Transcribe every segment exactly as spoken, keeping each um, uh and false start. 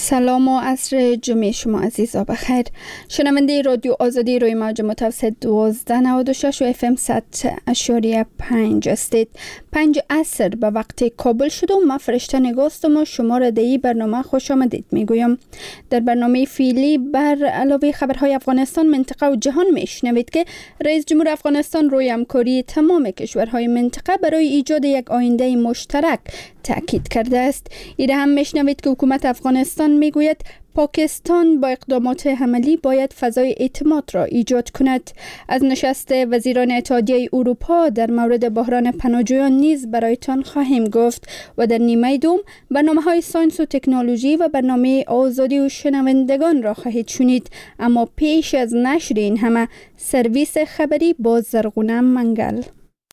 سلام و عصر جمعه شما عزیزا بخیر. شنونده رادیو آزادی روی موج متوسط دوازده نود و شش و اف ام صد اشاری پنج استید. پنج عصر به وقت کابل شد و ما فرشته نگاستم و شما را در این برنامه خوش آمدید میگویم. در برنامه فعلی بر علاوه خبرهای افغانستان، منطقه و جهان میشنوید که رئیس جمهور افغانستان روی همکاری تمام کشورهای منطقه برای ایجاد یک آینده مشترک تاکید کرده است. ایره هم میشنوید که حکومت افغانستان میگوید پاکستان با اقدامات عملی باید فضای اعتماد را ایجاد کند. از نشست وزیران اتحادیه اروپا در مورد بحران پناهجویان نیز برایتان خواهیم گفت و در نیمه دوم برنامه‌های ساینس و تکنولوژی و برنامه آزادی و شنوندگان را خواهید شنید. اما پیش از نشر این همه، سرویس خبری با زرغونه منگل.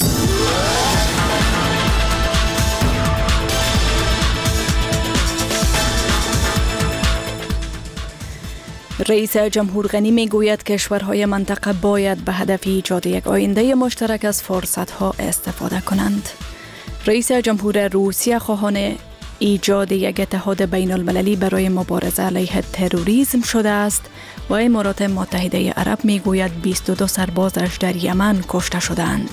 رئیس جمهور غنی میگوید کشورهای منطقه باید به هدف ایجاد یک آینده مشترک از فرصت‌ها استفاده کنند. رئیس جمهور روسیه خواهان ایجاد یک اتحاد بین المللی برای مبارزه علیه تروریسم شده است و امارات متحده عرب میگوید بیست و دو سربازش در یمن کشته شدند.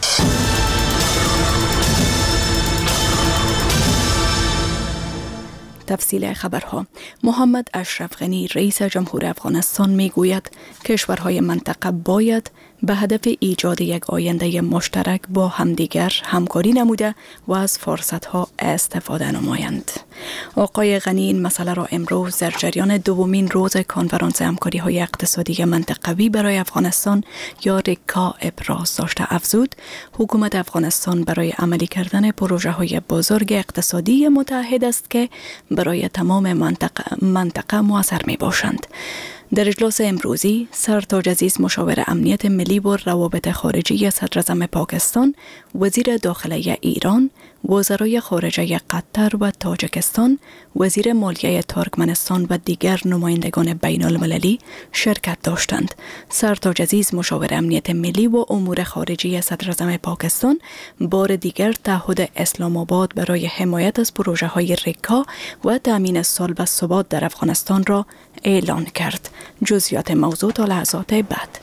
تفصیل خبرها. محمد اشرف غنی رئیس جمهور افغانستان میگوید کشورهای منطقه باید به هدف ایجاد یک آینده مشترک با همدیگر همکاری نموده و از فرصتها استفاده نمایند. آقای غنی این مسئله را امروز در جریان دومین روز کنفرانس همکاری های اقتصادی منطقوی برای افغانستان یا ریکا ابراز داشته. افزود حکومت افغانستان برای عملی کردن پروژه های بزرگ اقتصادی متحد است که برای تمام منطقه, منطقه مؤثر می باشند. در اجلاس امروزی سرتاج عزیز مشاور امنیت ملی و روابط خارجی صدراعظم پاکستان، وزیر داخلی ایران، وزرای خارجه قطر و تاجیکستان، وزیر مالیه ترکمنستان و دیگر نمایندگان بین المللی شرکت داشتند. سرتاج عزیز مشاور امنیت ملی و امور خارجی صدراعظم پاکستان بار دیگر تعهد اسلام آباد برای حمایت از پروژه های ریکا و تامین صلح و ثبات در افغانستان را اعلان کرد. جزئیات موضوع تا لحظات بعد.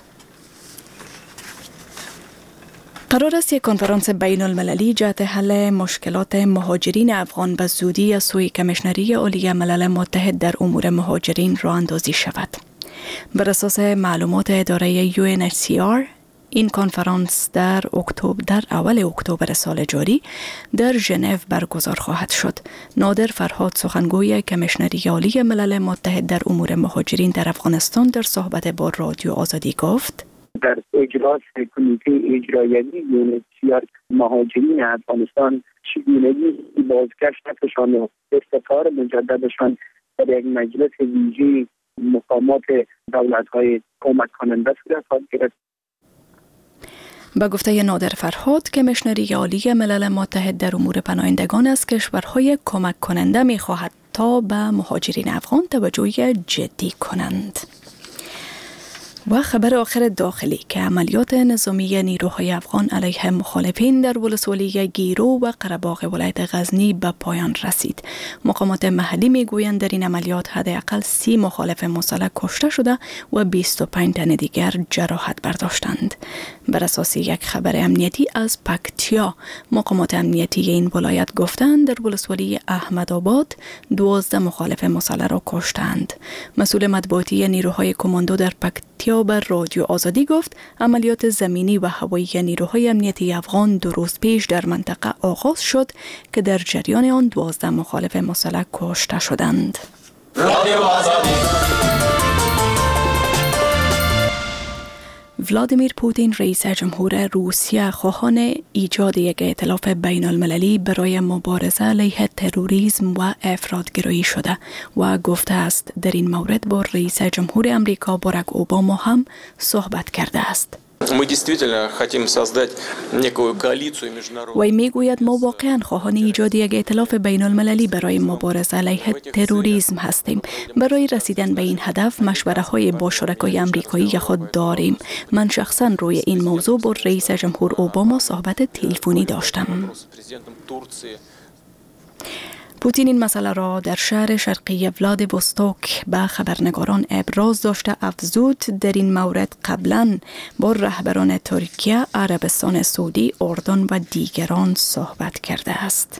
قرار است یک کنفرانس بین المللی جهت حل مشکلات مهاجرین افغان به زودی از سوی کمیشنری عالی ملل متحد در امور مهاجرین راه اندازی شود. بر اساس معلومات اداره یو ان اچ سی آر، این کنفرانس در اکتبر در اول اکتبر سال جاری در ژنو برگزار خواهد شد. نادر فرهاد سخنگوی کمیشنری عالی ملل متحد در امور مهاجرین در افغانستان در صحبت با رادیو آزادی گفت: در اجلاس کمیته اجرایی یو ان اچ سی آر مهاجرین افغانستان چگونگی بازگشتشان و استقرار مجددشان در یک مجلس ویژه مقامات دولت‌های کمک کننده صورت خواهد گرفت. به گفته نادر فرهاد، کمیشنری عالی ملل متحد در امور پناهندگان از کشورهای کمک کننده می خواهد تا به مهاجرین افغان توجه جدی کنند. و خبر آخر داخلی که عملیات نظامی نیروهای افغان علیه مخالفین در ولسوالی گیرو و قره‌باغ ولایت غزنی به پایان رسید. مقامات محلی میگویند در این عملیات حداقل سی مخالف مسلح کشته شده و بیست و پنج تن دیگر جراحت برداشتند. بر اساس یک خبر امنیتی از پکتیا، مقامات امنیتی این ولایت گفتند در ولسوالی احمدآباد دوازده مخالف مسلح را کشتند. مسئول مطبوعاتی نیروهای کماندو در پکتیا بر رادیو آزادی گفت عملیات زمینی و هوایی نیروهای امنیتی افغان دو روز پیش در منطقه آغاز شد که در جریان آن دوازده مخالف مسلح کشته شدند. رادیو آزادی. ولادیمیر پوتین رئیس جمهور روسیه خواهان ایجاد یک ائتلاف بین المللی برای مبارزه علیه تروریسم و افراطگرایی شده و گفته است در این مورد با رئیس جمهور امریکا باراک اوباما هم صحبت کرده است. وی میگوید ما واقعا خواهان ایجاد یک ائتلاف بین المللی برای مبارزه علیه تروریسم هستیم. برای رسیدن به این هدف مشوره های با شرکای امریکایی خود داریم. من شخصا روی این موضوع با رئیس جمهور اوباما صحبت تلفنی داشتم. پوتین این مسئله را در شهر شرقی ولادیوستوک به خبرنگاران ابراز داشته افزود در این مورد قبلا با رهبران ترکیه، عربستان سعودی، اردن و دیگران صحبت کرده است.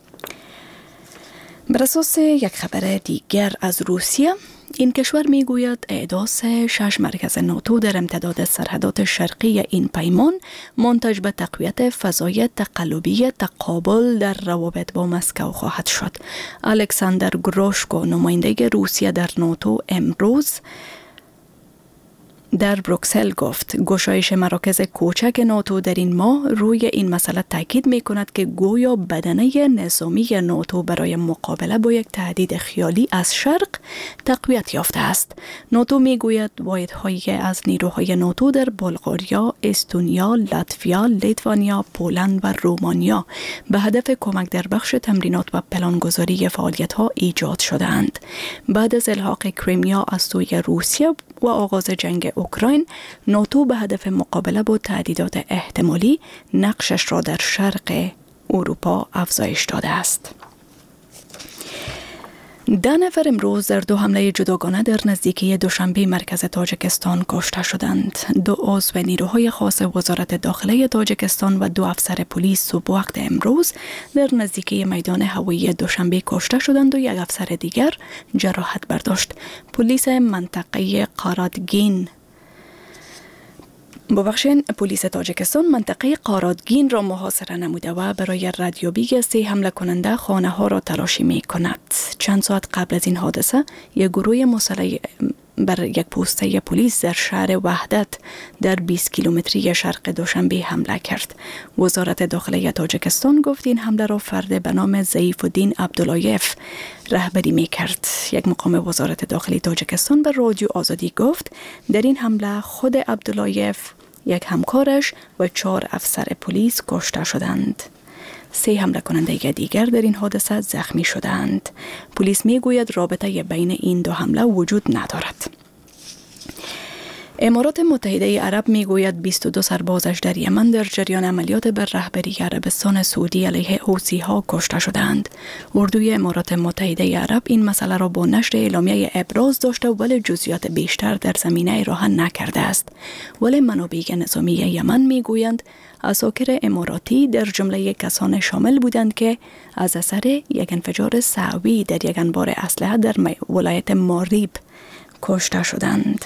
بر اساس یک خبر دیگر از روسیه، این کشور میگوید احداث شش مرکز ناتو در امتداد سرحدات شرقی این پیمان منتج به تقویت فضای تقلبی تقابل در روابط با مسکو خواهد شد. الکساندر گروشکو، نماینده روسیه در ناتو، امروز در بروکسل گفت گشایش مراکز کوچک ناتو در این ماه روی این مسئله تاکید می کند که گویا بدنه نظامی ناتو برای مقابله با یک تهدید خیالی از شرق تقویت یافته است. ناتو می گوید واحدهایی از نیروهای ناتو در بلغاریا، استونیا، لاتویا، لیتوانیا، پولند و رومانیا به هدف کمک در بخش تمرینات و پلانگذاری فعالیت ها ایجاد شدند. بعد از الحاق کریمیا از سوی روسیه و آغاز جنگ اوکراین، ناتو به هدف مقابله با تهدیدات احتمالی نقشش را در شرق اروپا افزایش داده است. ده نفر امروز در دو حمله جداگانه در نزدیکی دوشنبه مرکز تاجیکستان کشته شدند. دو عضو نیروهای خاص وزارت داخله تاجیکستان و دو افسر پلیس صبح وقت امروز در نزدیکی میدان هوایی دوشنبه کشته شدند و یک افسر دیگر جراحت برداشت. پلیس منطقه قارادگین ببخشید پلیس تاجیکستان منطقه قارادگین را محاصره نموده و برای ردیابی سه حمله کننده خانه ها را تلاشی می کند. چند ساعت قبل از این حادثه یک گروه مسلح بر یک پوسته پلیس در شهر وحدت در بیست کیلومتری شرق دوشنبه حمله کرد. وزارت داخله تاجیکستان گفت این حمله را فرد به نام ضعیف الدین عبداللایف رهبری می کرد. یک مقام وزارت داخلی تاجیکستان به رادیو آزادی گفت در این حمله خود عبداللایف، یک همکارش و چهار افسر پلیس کشته شدند. سه حمله کننده دیگر در این حادثه زخمی شدند. پلیس می گوید رابطه بین این دو حمله وجود ندارد. امارات متحده عرب می گوید بیست و دو سربازش در یمن در جریان عملیات بر رهبری عربستان سعودی علیه حوثی ها کشته شدند. اردوی امارات متحده عرب این مسئله را با نشر اعلامیه ابراز داشته ولی جزئیات بیشتر در زمینه راهن نکرده است. ولی منابع نظامی یمن می گویند عساکر اماراتی در جمله کسان شامل بودند که از اثر یک انفجار سعوی در یک انبار اسلحه در ولایت ماریب کشته شدند.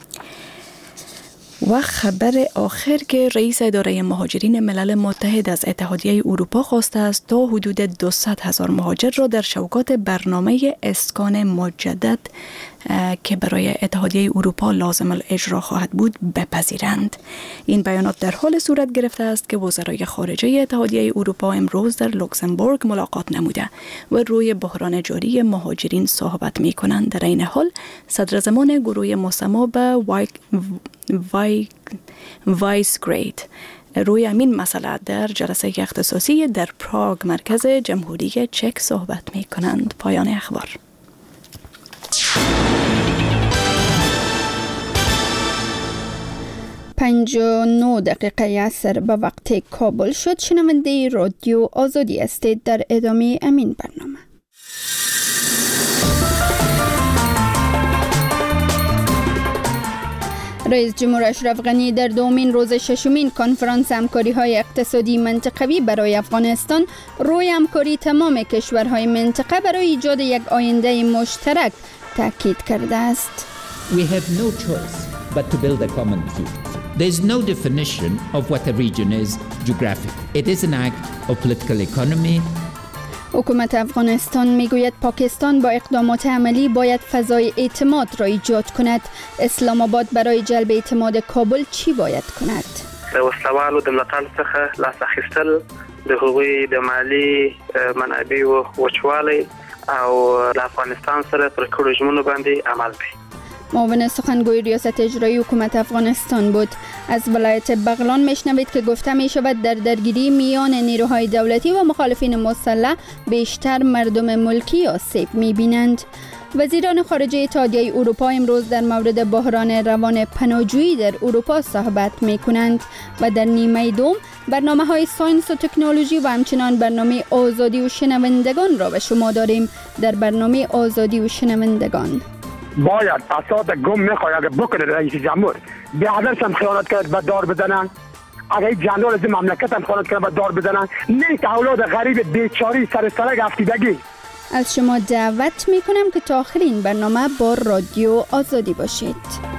و خبر آخر که رئیس اداره مهاجرین ملل متحد از اتحادیه اروپا خواسته است تا حدود دویست هزار مهاجر را در شوکات برنامه اسکان مجدد که برای اتحادیه اروپا لازم الاجرا خواهد بود بپذیرند. این بیانات در حال صورت گرفته است که وزرای خارجه اتحادیه اروپا امروز در لوکزامبورگ ملاقات نموده و روی بحران جاری مهاجرین صحبت می کنند. در این حال صدرزمان گروه مسما به وای وای وایس گرید روی همین مسئله در جلسه اختصاصی در پراگ مرکز جمهوری چک صحبت می کنند. پایان اخبار. پنج و نه دقیقه عصر به وقت کابل شد. شنونده رادیو آزادی هستید. در ادامه امین برنامه رئیس جمهور اشرف غنی در دومین روز ششمین کنفرانس همکاری‌های اقتصادی منطقوی برای افغانستان روی همکاری تمام کشورهای منطقه برای ایجاد یک آینده مشترک تاکید کرده است. We have no choice but to build a common future. There is no definition of what a region is geographically. It is an act of political economy. حکومت افغانستان میگوید پاکستان با اقدامات عملی باید فضای اعتماد را ایجاد کند. اسلام آباد برای جلب اعتماد کابل چی باید کند؟ د وسلوالو د ملاتړ څخه لاس اخیستل، د هغوی د مالی منابع او وچوالی او د افغانستان سره پر کړو ژمنو باندې عمل کوي. معاون سخنگوی ریاست اجرایی حکومت افغانستان بود. از ولایت بغلان میشنوید که گفته می شود در درگیری میان نیروهای دولتی و مخالفین مسلح بیشتر مردم ملکی آسیب می بینند. وزیران خارجه اتحادیه اروپا امروز در مورد بحران روان پناهجویی در اروپا صحبت می کنند و در نیمه دوم برنامه های ساینس و تکنولوژی و همچنان برنامه آزادی و شنوندگان را به شما داریم. در برنامه آزادی و شنوندگان باید اساد گم میخواهد بکنه رئیس جمهور بیادرش هم خیانت کرد و دار بزنن. اگر این جنرال از مملکت هم خیانت کرد و دار بزنن، نه که اولاد غریب بیچاری سر سرک افتیدگی. از شما دعوت می کنم که تا آخرین برنامه با رادیو آزادی باشید.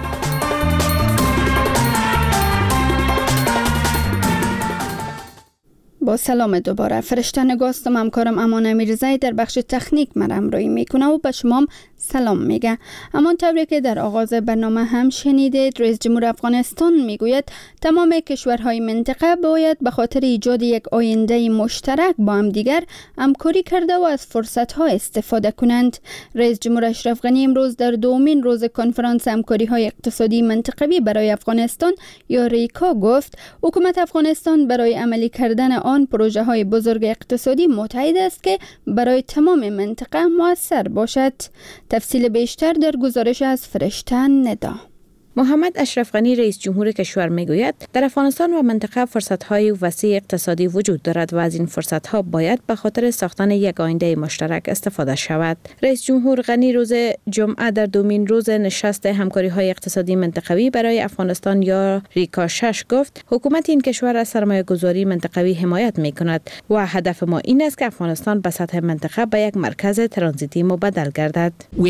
با سلام دوباره. فرشته نگاست و همکارم امان امیرزایی در بخش تکنیک من همراهی میکنه و به شما سلام میگه. امان طوری که در آغاز برنامه هم شنیدید، رئیس جمهور افغانستان میگوید تمام کشورهای منطقه باید به خاطر ایجاد یک آینده مشترک با هم دیگر همکاری کرده و از فرصت‌ها استفاده کنند. رئیس جمهور اشرف غنی امروز در دومین روز کنفرانس همکاری‌های اقتصادی منطقوی برای افغانستان یا ریکا گفت حکومت افغانستان برای عملی کردن آن پروژه‌های بزرگ اقتصادی متحد است که برای تمام منطقه مؤثر باشد. تفصیل بیشتر در گزارش از فرشته ندا. محمد اشرف غنی رئیس جمهور کشور میگوید در افغانستان و منطقه فرصت‌های وسیع اقتصادی وجود دارد و از این فرصت‌ها باید به خاطر ساختن یک آینده مشترک استفاده شود. رئیس جمهور غنی روز جمعه در دومین روز نشست همکاری‌های اقتصادی منطقوی برای افغانستان یا ریکا شش گفت حکومت این کشور از سرمایه‌گذاری منطقوی حمایت می‌کند و هدف ما این است که افغانستان به سطح منطقه به یک مرکز ترانزیتی مبدل گردد.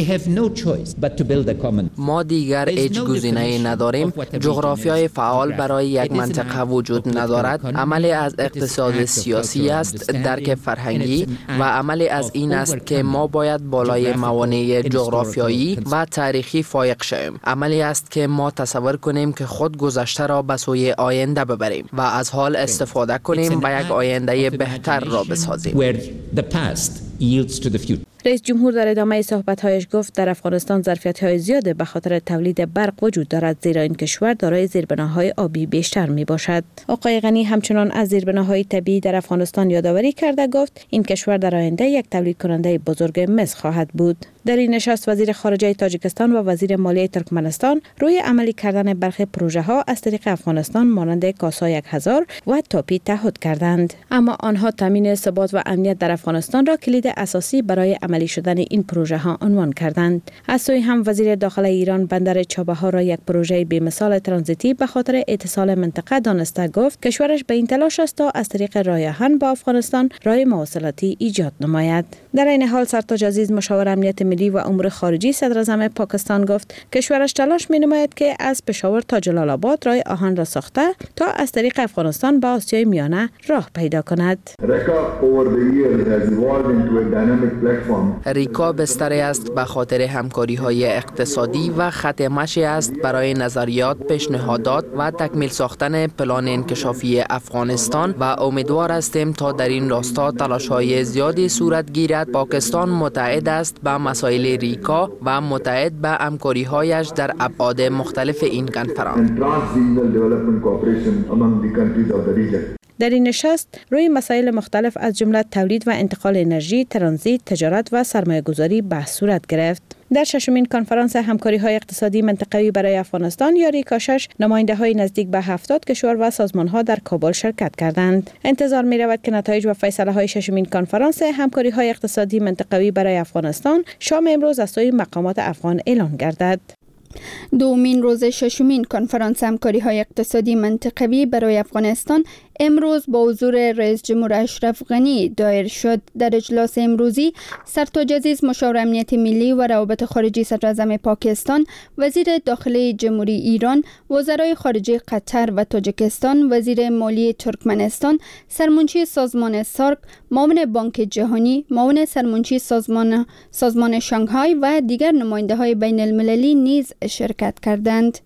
ما دیگر هیچ گزینه‌ای نداریم. جغرافیای فعال برای یک منطقه وجود ندارد. عملی از اقتصاد سیاسی است، درک فرهنگی و عملی از این است که ما باید بالای موانع جغرافیایی و تاریخی فائق شویم. عملی است که ما تصور کنیم که خود گذشته را به سوی آینده ببریم و از حال استفاده کنیم و یک آینده بهتر را بسازیم. رئیس جمهور در ادامه صحبت‌هایش گفت در افغانستان ظرفیت‌های زیاد به خاطر تولید برق وجود دارد، زیرا این کشور دارای زیربناهای آبی بیشتر میباشد. آقای غنی همچنان از زیربناهای طبیعی در افغانستان یادآوری کرده گفت این کشور در آینده یک تولید کننده بزرگ مس خواهد بود. در این نشست وزیر خارجه تاجیکستان و وزیر مالیه ترکمنستان روی عملی کردن برخی پروژه‌ها از طریق افغانستان مانند کاسا یک هزار و تاپی تعهد کردند، اما آنها تامین ثبات و امنیت در افغانستان را کلید اساسی برای عملی شدن این پروژه ها عنوان کردند. از سوی هم وزیر داخله ایران بندر چابهار را یک پروژه بی‌مثال ترانزیتی به خاطر اتصال منطقه دانسته گفت کشورش به این تلاش است تا از طریق راه آهن با افغانستان راه مواصلاتی ایجاد نماید. در این حال سرتاج عزیز مشاور امنیت ملی و امور خارجی صدر اعظم پاکستان گفت کشورش تلاش می‌نماید که از پشاور تا جلال آباد راه آهن را ساخته تا از طریق افغانستان به آسیای میانه راه پیدا کند. ریکا بستری است به خاطر همکاری‌های اقتصادی و خط مشی است برای نظریات، پیشنهادات و تکمیل ساختن پلان انکشافی افغانستان و امیدوار هستیم تا در این راستا تلاش‌های زیادی صورت گیرد. پاکستان متعهد است به مسائل ریکا و متعهد به همکاری‌هایش در ابعاد مختلف این کنفرانس. در این نشست روی مسائل مختلف از جمله تولید و انتقال انرژی، ترانزیت، تجارت و سرمایه‌گذاری بحث صورت گرفت. در ششمین کنفرانس همکاری‌های اقتصادی منطقوی برای افغانستان یا ریکا شش نماینده‌های نزدیک به هفتاد کشور و سازمان‌ها در کابل شرکت کردند. انتظار می‌رود که نتایج و فیصله‌های ششمین کنفرانس همکاری‌های اقتصادی منطقوی برای افغانستان شام امروز از سوی مقامات افغان اعلان گردد. دومین روز ششمین کنفرانس همکاری‌های اقتصادی منطقوی برای افغانستان امروز با حضور رئیس جمهور اشرف غنی دایر شد. در اجلاس امروزی سرتاج عزیز مشاور امنیت ملی و روابط خارجی صدر اعظم پاکستان، وزیر داخله جمهوری ایران، وزرای خارجه قطر و تاجیکستان، وزیر مالیه ترکمنستان، سرمنشی سازمان سارک، معاون بانک جهانی، معاون سرمنشی سازمان سازمان شانگهای و دیگر نماینده‌های بین المللی نیز شرکت کردند.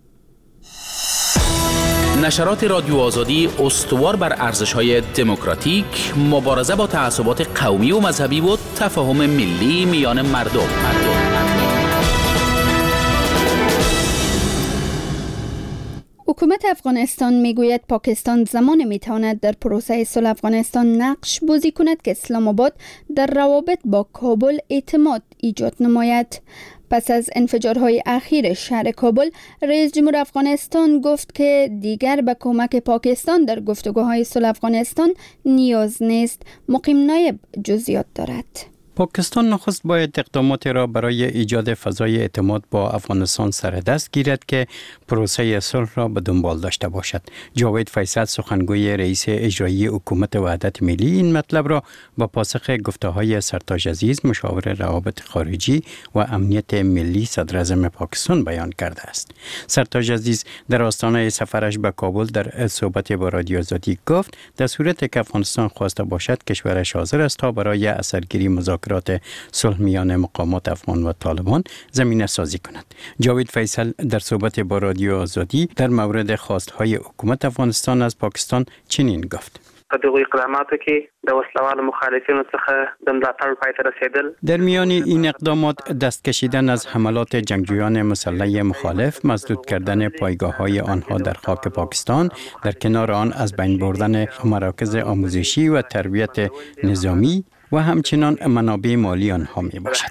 نشرات رادیو آزادی استوار بر ارزش‌های دموکراتیک، مبارزه با تعصبات قومی و مذهبی و تفاهم ملی میان مردم. مردم. حکومت اطلاعات افغانستان میگوید پاکستان زمان میتواند در پروسه صلح افغانستان نقش بازی کند که اسلام آباد در روابط با کابل اعتماد ایجاد نماید. پس از انفجارهای اخیر شهر کابل، رئیس جمهور افغانستان گفت که دیگر به کمک پاکستان در گفتگوهای صلح افغانستان نیاز نیست. مقیم نایب جزئیات دارد. پاکستان نخست باید اقداماتی را برای ایجاد فضای اعتماد با افغانستان سر دست گیرد که پروسه صلح را به دنبال داشته باشد. جاوید فیصل، سخنگوی رئیس اجرایی حکومت وحدت ملی، این مطلب را با پاسخ گفته‌های سرتاج عزیز، مشاور روابط خارجی و امنیت ملی صدر اعظم پاکستان بیان کرده است. سرتاج عزیز در آستانه سفرش به کابل در صحبت با رادیو آزادی گفت در صورتی که افغانستان خواسته باشد کشورش حاضر است تا برای اثرگیری مذاکرات صلح میان مقامات افغان و طالبان زمینه سازی کند. جاوید فیصل در صحبت با رادیو آزادی در مورد خواستهای حکومت افغانستان از پاکستان چنین گفت: دغه اقداماتو کې د وسلوال مخالفینو څخه د ملاتړ پای ته رسیدل. در میان این اقدامات دست کشیدن از حملات جنگجویان مسلح مخالف، مسدود کردن پایگاه‌های آنها در خاک پاکستان، در کنار آن از بین بردن مراکز آموزشی و تربیت نظامی و همچنان منابع مالی آنها می باشد.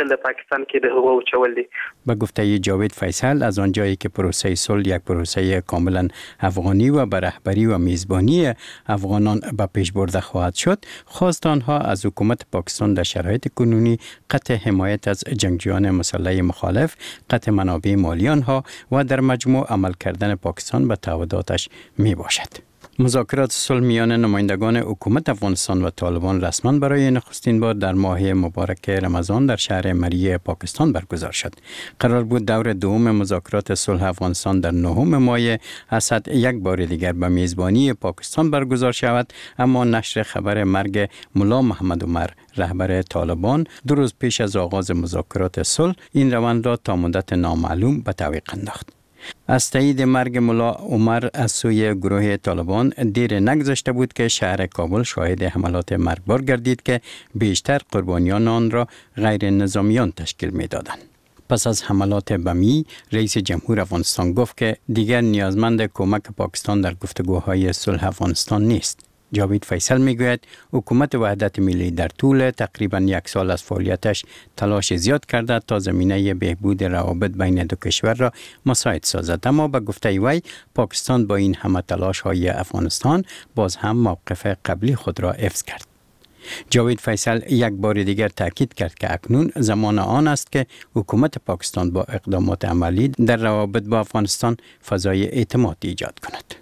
به گفته جاوید فیصل، از آنجایی که پروسه صلح یک پروسه کاملا افغانی و به رهبری و میزبانی افغانان به پیش برده خواهد شد، خواست آنها از حکومت پاکستان در شرایط کنونی قطع حمایت از جنگجویان مسلح مخالف، قطع منابع مالی آنها و در مجموع عمل کردن پاکستان به تعهداتش می باشد. مذاکرات صلح میان نمایندگان حکومت افغانستان و طالبان رسما برای نخستین بار در ماه مبارک رمضان در شهر مری پاکستان برگزار شد. قرار بود دور دوم مذاکرات صلح افغانستان در نهم ماه اسد یک بار دیگر به میزبانی پاکستان برگزار شود، اما نشر خبر مرگ ملا محمد عمر، رهبر طالبان، دو روز پیش از آغاز مذاکرات صلح این روند را تا مدت نامعلوم به تعویق انداخت. از تایید مرگ ملا عمر از سوی گروه طالبان دیر نگذشته بود که شهر کابل شاهد حملات مرگبار گردید که بیشتر قربانیان آن را غیر نظامیان تشکیل می دادند. پس از حملات بمی، رئیس جمهور افغانستان گفت که دیگر نیازمند کمک پاکستان در گفتگوهای صلح افغانستان نیست. جاوید فیصل میگوید حکومت وحدت ملی در طول تقریبا یک سال از فعالیتش تلاش زیاد کرده تا زمینه بهبود روابط بین دو کشور را مساعد سازد، اما به گفته وی پاکستان با این همه تلاش های افغانستان باز هم موقف قبلی خود را حفظ کرد. جاوید فیصل یک بار دیگر تاکید کرد که اکنون زمان آن است که حکومت پاکستان با اقدامات عملی در روابط با افغانستان فضای اعتماد ایجاد کند.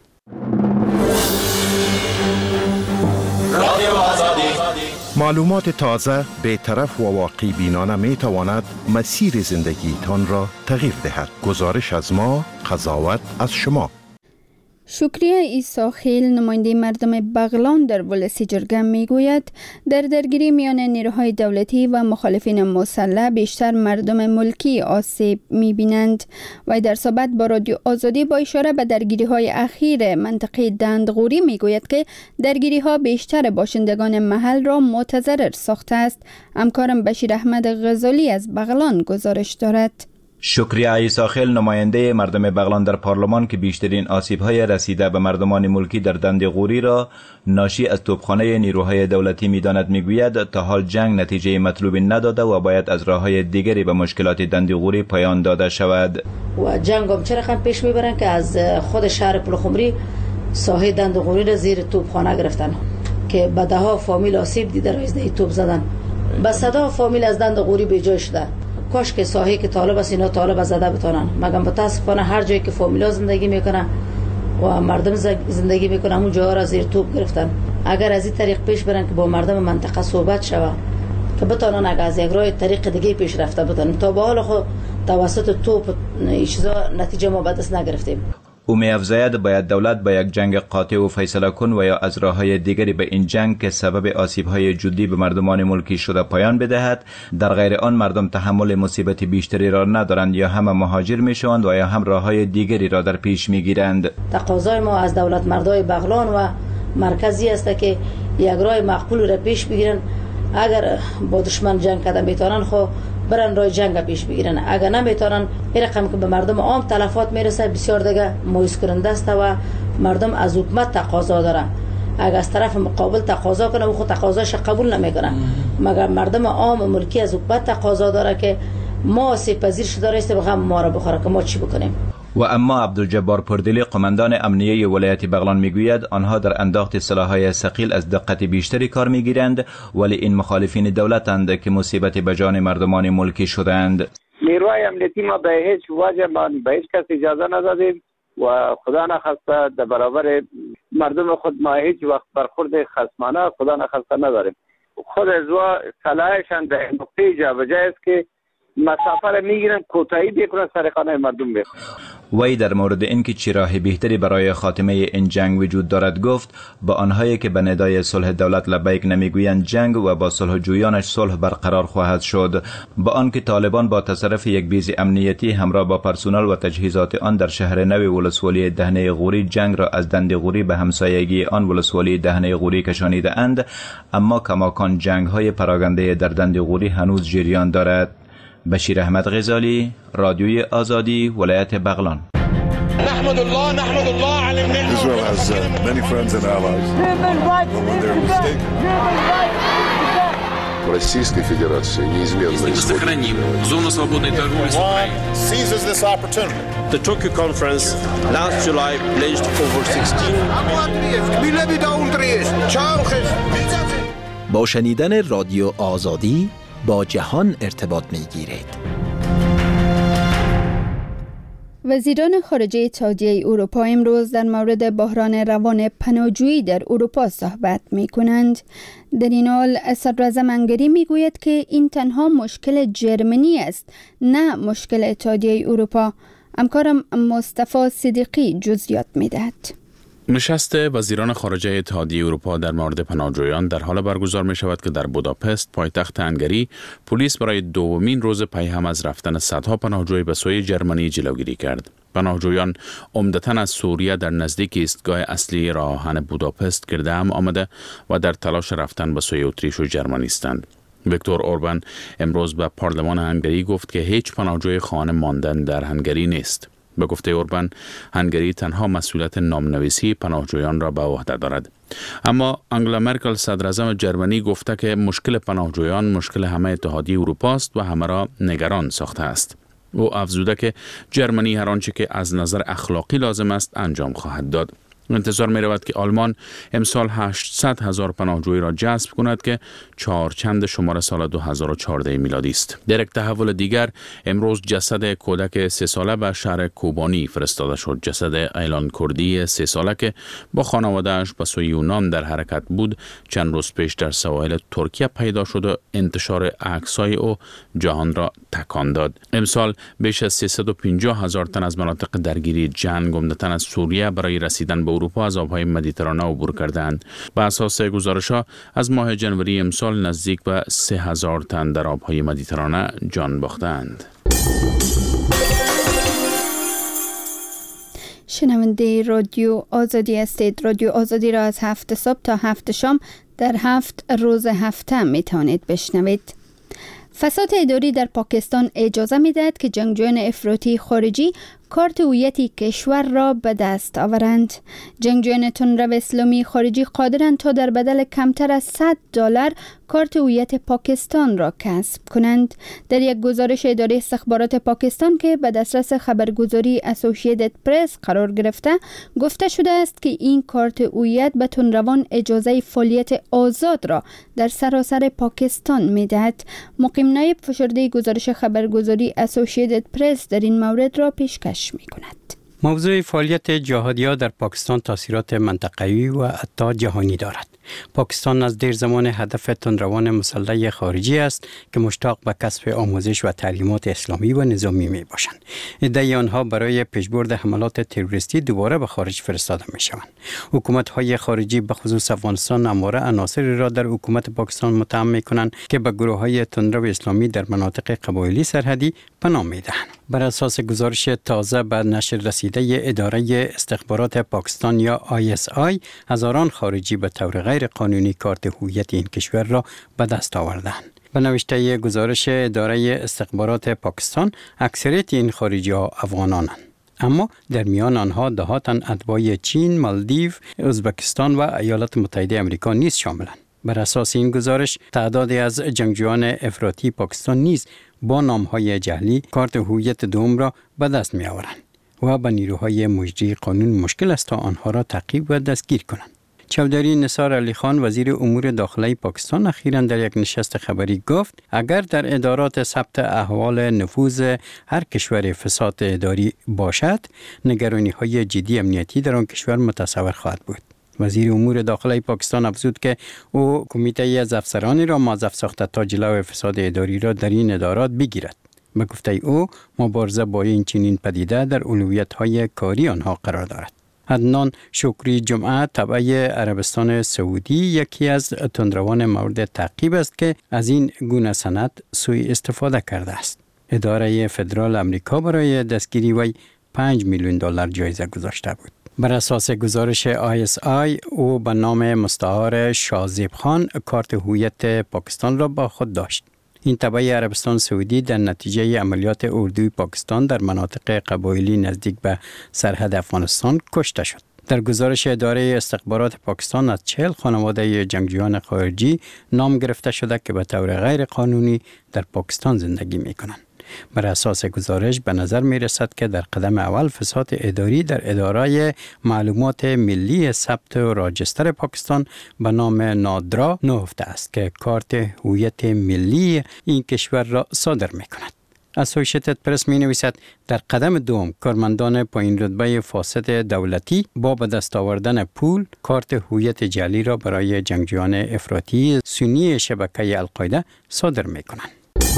معلومات تازه، بی‌طرف و واقعی بینانه می تواند مسیر زندگی تان را تغییر دهد. گزارش از ما، قضاوت از شما. شکریه عیسی خیل، نماینده مردم بغلان در ولسی جرگه میگوید در درگیری میان نیروهای دولتی و مخالفین مسلح بیشتر مردم ملکی آسیب میبینند. و در صحبت با رادیو آزادی با اشاره به درگیری های اخیر منطقه دندغوری میگوید که درگیری ها بیشتر باشندگان محل را متضرر ساخته است. همکارم بشیر احمد غزالی از بغلان گزارش دارد. شکریه عیسی خیل، نماینده مردم بغلان در پارلمان که بیشترین آسیب‌های رسیده به مردمان ملکی در دندغوری را ناشی از توپخانه نیروهای دولتی می‌داند، می‌گوید تا حال جنگ نتیجه مطلوبی نداده و باید از راه‌های دیگری به مشکلات دندغوری پایان داده شود. و جنگ هم چه رقم پیش می‌برن که از خود شهر پلخمری ساحه دندغوری را زیر توپخانه گرفتن که به ده‌ها فامیل آسیب دیده را از توپ زدن. به صدا فامیل از دندغوری به جای شده. کاش که ساحه که طالب است اینا طالب زده بتونن، مگم متاسفانه هر جایی که فامیلا زندگی میکنه و مردم زندگی میکنه همون جاها را زیر توپ گرفتن. اگر از این طریق پیش برن که با مردم منطقه صحبت شود که بتونن اگر از یک راه طریق دیگه پیش رفته بتونن، تا به حال خود توسط توپ این چیزا نتیجه ما به دست نگرفتیم. او می افزاید باید دولت با یک جنگ قاطع و فیصله کن و یا از راه‌های دیگری به این جنگ که سبب آسیب‌های جدی به مردمان ملکی شده پایان بدهد. در غیر آن مردم تحمل مصیبت بیشتری را ندارند، یا هم مهاجر میشوند و یا هم راه‌های دیگری را در پیش میگیرند. تقاضای ما از دولت مردای بغلان و مرکزی است که یک راه معقول را پیش بگیرند. اگر با دشمن جنگ کردن میتونن، خب برن رای جنگ پیش بگیرن. اگر نمیتونن این رقم که به مردم عام تلفات میرسه بسیار دیگه مایوس کننده است و مردم از حکومت تقاضا داره. اگر از طرف مقابل تقاضا کنه و خود تقاضاش قبول نمیکنه، مگر مردم عام ملکی از حکومت تقاضا داره که ما سپذیر شده است بخوام ما را بخوره که ما چی بکنیم. و اما عبدالجبار پردلی قماندان امنیه ولایت بغلان میگوید آنها در انداخت سلاح‌های ثقیل از دقت بیشتری کار میگیرند، ولی این مخالفین دولتند که مصیبت به جان مردمان ملکی شدند. نیروهای امنیتی ما به هیچ وجه ما به هیچ کس اجازه ندادیم و خدا نخواسته در برابر مردم خود ما هیچ وقت برخورد خصمانه خدا نخواسته نداریم. خود از وا صلاحشان در نقطه جابجا است که مسافه را میگیرن کوتاهی بکنن سرخانه مردم بکنن. وی در مورد اینکه چه راه بهتری برای خاتمه این جنگ وجود دارد گفت با آنهایی که به ندای صلح دولت لبیک نمیگویند جنگ و با صلح جویانش صلح برقرار خواهد شد. با آنکه طالبان با تصرف یک بیز امنیتی همراه با پرسونل و تجهیزات آن در شهر نوی ولسوالی دهنه غوری جنگ را از دنده غوری به همسایگی آن ولسوالی دهنه غوری کشانیده اند، اما کماکان جنگ های پراگنده در دنده غوری هنوز جریان دارد. بشیر احمد غزالی، رادیوی آزادی، ولایت بغلان. نحمد الله نحمد الله على النعمة. Israel has uh, many friends and allies. When they're mistaken. Российской Федерации неизменно сохраним зону свободной торговли с Украиной. Seizes this opportunity. The Tokyo conference last July pledged over sixteen. با شنیدن رادیو آزادی با جهان ارتباط می‌گیرید. وزیران خارجه اتحادیه اروپا امروز در مورد بحران روان پناهجویی در اروپا صحبت می‌کنند. در این حال صدراعظم هنگری می‌گوید که این تنها مشکل جرمنی است، نه مشکل اتحادیه اروپا. همکارم مصطفی صدیقی جزئیات می‌دهد. نشست وزیران خارجه اتحادیه اروپا در مورد پناهجویان در حال برگزار می شود که در بوداپست پایتخت هنگری پلیس برای دومین روز پی هم از رفتن صدها پناهجوی به سوی جرمنی جلوگیری کرد. پناهجویان عمدتاً از سوریه در نزدیک ایستگاه اصلی راه آهن بوداپست گرد هم آمده و در تلاش رفتن به سوی اتریش و جرمنی هستند. ویکتور اوربان امروز به پارلمان هنگری گفت که هیچ پناهجوی خانه ماندن در هنگری نیست. به گفته اوربان، هنگری تنها مسئولیت نامنویسی پناهجویان را به عهده دارد. اما آنگلا مرکل صدراعظم جرمنی گفته که مشکل پناهجویان مشکل همه اتحادیه اروپا است و همه را نگران ساخته است. او افزوده که جرمنی هر آنچه که از نظر اخلاقی لازم است انجام خواهد داد. انتظار می رود که آلمان امسال هشتصد هزار پناهجوی را جذب کند که چهارچند شمار سال دو هزار و چهارده میلادی است. در یک تحول دیگر امروز جسد کودک سه ساله به شهر کوبانی فرستاده شد. جسد ایلان کردی سه ساله که با خانواده‌اش به سوی یونان در حرکت بود چند روز پیش در سواحل ترکیه پیدا شد و انتشار عکس‌های او جهان را تکان داد. امسال بیش از سیصد و پنجاه هزار تن از مناطق درگیری جنگ عمدتاً از سوریه برای رسیدن به اروپا از آبهای مدیترانه عبور کردند. به اساس گزارش‌ها از ماه جنوری امسال نزدیک به سه هزار تن در آبهای مدیترانه جان باختند. شنونده رادیو آزادی هستید. رادیو آزادی را از هفت صبح تا هفت شام در هفت روز هفته می توانید بشنوید. فساد اداری در پاکستان اجازه می دهد که جنگجویان افراطی خارجی کارت هویت کشور را به دست آورند. جنگجویان تندرو اسلامی خارجی قادرند تا در بدل کمتر از صد دلار کارت هویت پاکستان را کسب کنند. در یک گزارش اداره استخبارات پاکستان که به دسترس خبرگزاری اسوسییتد پرس قرار گرفته گفته شده است که این کارت هویت به تندروان اجازه فعالیت آزاد را در سراسر پاکستان می‌دهد. مقیم نایب فشرده گزارش خبرگزاری اسوسییتد پرس در این مورد را پیشکش می کند. موضوع فعالیت جهادی‌ها در پاکستان تاثیرات منطقه‌ای و حتی جهانی دارد. پاکستان از دیر زمان هدف تندروان مسلح خارجی است که مشتاق به کسب آموزش و تعلیمات اسلامی و نظامی می باشند. عده آنها برای پیشبرد حملات تروریستی دوباره به خارج فرستاده می شوند. حکومت‌های خارجی به خصوص افغانستان همواره عناصری را در حکومت پاکستان متهم می کنند که به گروه‌های تندرو اسلامی در مناطق قبایلی سرحدی پناه می دهند. بر اساس گزارش تازه به نشر رسیده اداره استخبارات پاکستان یا آی اس آی، هزاران خارجی به طور غیر قانونی کارت هویت این کشور را به دست آوردند. به نوشته گزارش اداره استخبارات پاکستان، اکثریت این خارجی ها افغانانند. اما در میان آنها دهاتن اتباع چین، مالدیو، ازبکستان و ایالات متحده آمریکا نیز شاملند. بر اساس این گزارش تعدادی از جنگجویان افراطی پاکستان نیز با نامهای جعلی کارت هویت دوم را به دست می آورند و به نیروهای مجری قانون مشکل است تا آنها را تعقیب و دستگیر کنند. چودری نثار علی خان وزیر امور داخلی پاکستان اخیراً در یک نشست خبری گفت اگر در ادارات ثبت احوال نفوذ هر کشور فساد اداری باشد، نگرانی‌های جدی امنیتی در آن کشور متصور خواهد بود. وزیر امور داخلی پاکستان افزود که او کمیته از افسرانی را موظف ساخته تا جلو فساد اداری را در این ادارات بگیرد. به گفته او مبارزه با این چنین پدیده در اولویت‌های کاری آنها قرار دارد. عدنان شکری جمعه تبع عربستان سعودی یکی از تندروان مورد تعقیب است که از این گونه سند سوء استفاده کرده است. اداره فدرال امریکا برای دستگیری وی پنج میلیون دلار جایزه گذاشته بود. بر اساس گزارش آی اس آی او به نام مستعار شازیب خان کارت هویت پاکستان را با خود داشت. این تبع عربستان سعودی در نتیجه عملیات اردوی پاکستان در مناطق قبایلی نزدیک به سرحد افغانستان کشته شد. در گزارش اداره استخبارات پاکستان از چهل خانواده جنگجویان خارجی نام گرفته شده که به طور غیر قانونی در پاکستان زندگی می کنند. بر اساس گزارش به نظر می رسد که در قدم اول فساد اداری در اداره معلومات ملی ثبت و راجستر پاکستان به نام نادرا نهفته است که کارت هویت ملی این کشور را صادر می کند. اسوشیتد پرس می نویسد در قدم دوم کارمندان پایین رتبه فاسد دولتی با به دست آوردن پول کارت هویت جعلی را برای جنگجویان افراطی سنی شبکه القاعده صادر می کنند.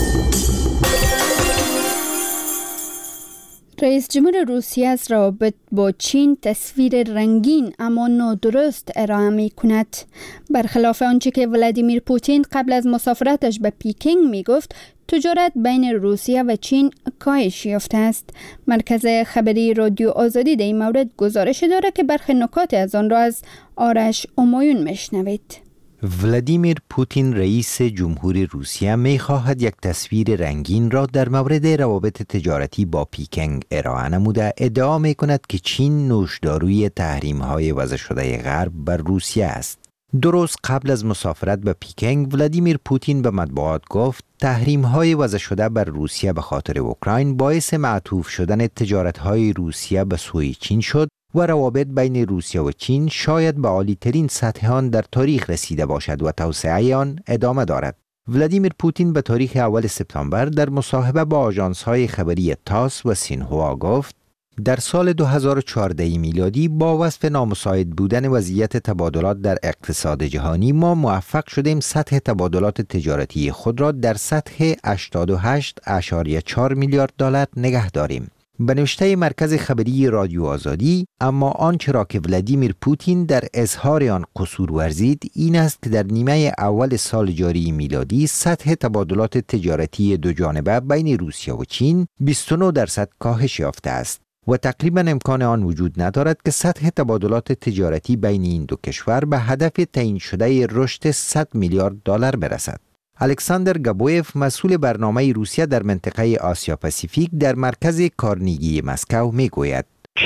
رئیس جمهور روسیه از روابط با چین تصویر رنگین اما نادرست ارائه می کند. برخلاف آنچه که ولادیمیر پوتین قبل از مسافرتش به پیکینگ می گفت، تجارت بین روسیه و چین کاهش یافته است. مرکز خبری رادیو آزادی در این مورد گزارش دارد که برخی نکات از آن را از آرش امایون میشنوید. ولادیمیر پوتین رئیس جمهور روسیه می خواهد یک تصویر رنگین را در مورد روابط تجارتی با پیکینگ ارائه نموده ادعا می کند که چین نوشداروی تحریم های وضع شده غرب بر روسیه است. درست قبل از مسافرت به پیکینگ ولادیمیر پوتین به مطبوعات گفت تحریم های وضع شده بر روسیه به خاطر اوکراین باعث معطوف شدن تجارت های روسیه به سوی چین شد و روابط بین روسیه و چین شاید به عالی ترین سطح آن در تاریخ رسیده باشد و توسعه آن ادامه دارد. ولادیمیر پوتین به تاریخ اول سپتامبر در مصاحبه با آژانس های خبری تاس و سینهوا گفت در سال دو هزار و چهارده میلادی با وصف نامساعد بودن وضعیت تبادلات در اقتصاد جهانی ما موفق شدیم سطح تبادلات تجارتی خود را در سطح هشتاد و هشت اشاریه چهار میلیارد دلار نگه داریم. به نوشته مرکز خبری رادیو آزادی، اما آنچه را که ولادیمیر پوتین در اظهار آن قصور ورزید این است که در نیمه اول سال جاری میلادی سطح تبادلات تجارتی دو جانبه بین روسیه و چین بیست و نه درصد کاهش یافته است و تقریبا امکان آن وجود ندارد که سطح تبادلات تجارتی بین این دو کشور به هدف تعیین شده رشد صد میلیارد دلار برسد. الکساندر گابویف مسئول برنامه روسیه در منطقه آسیا پاسیفیک در مرکز کارنگی مسکو می گوید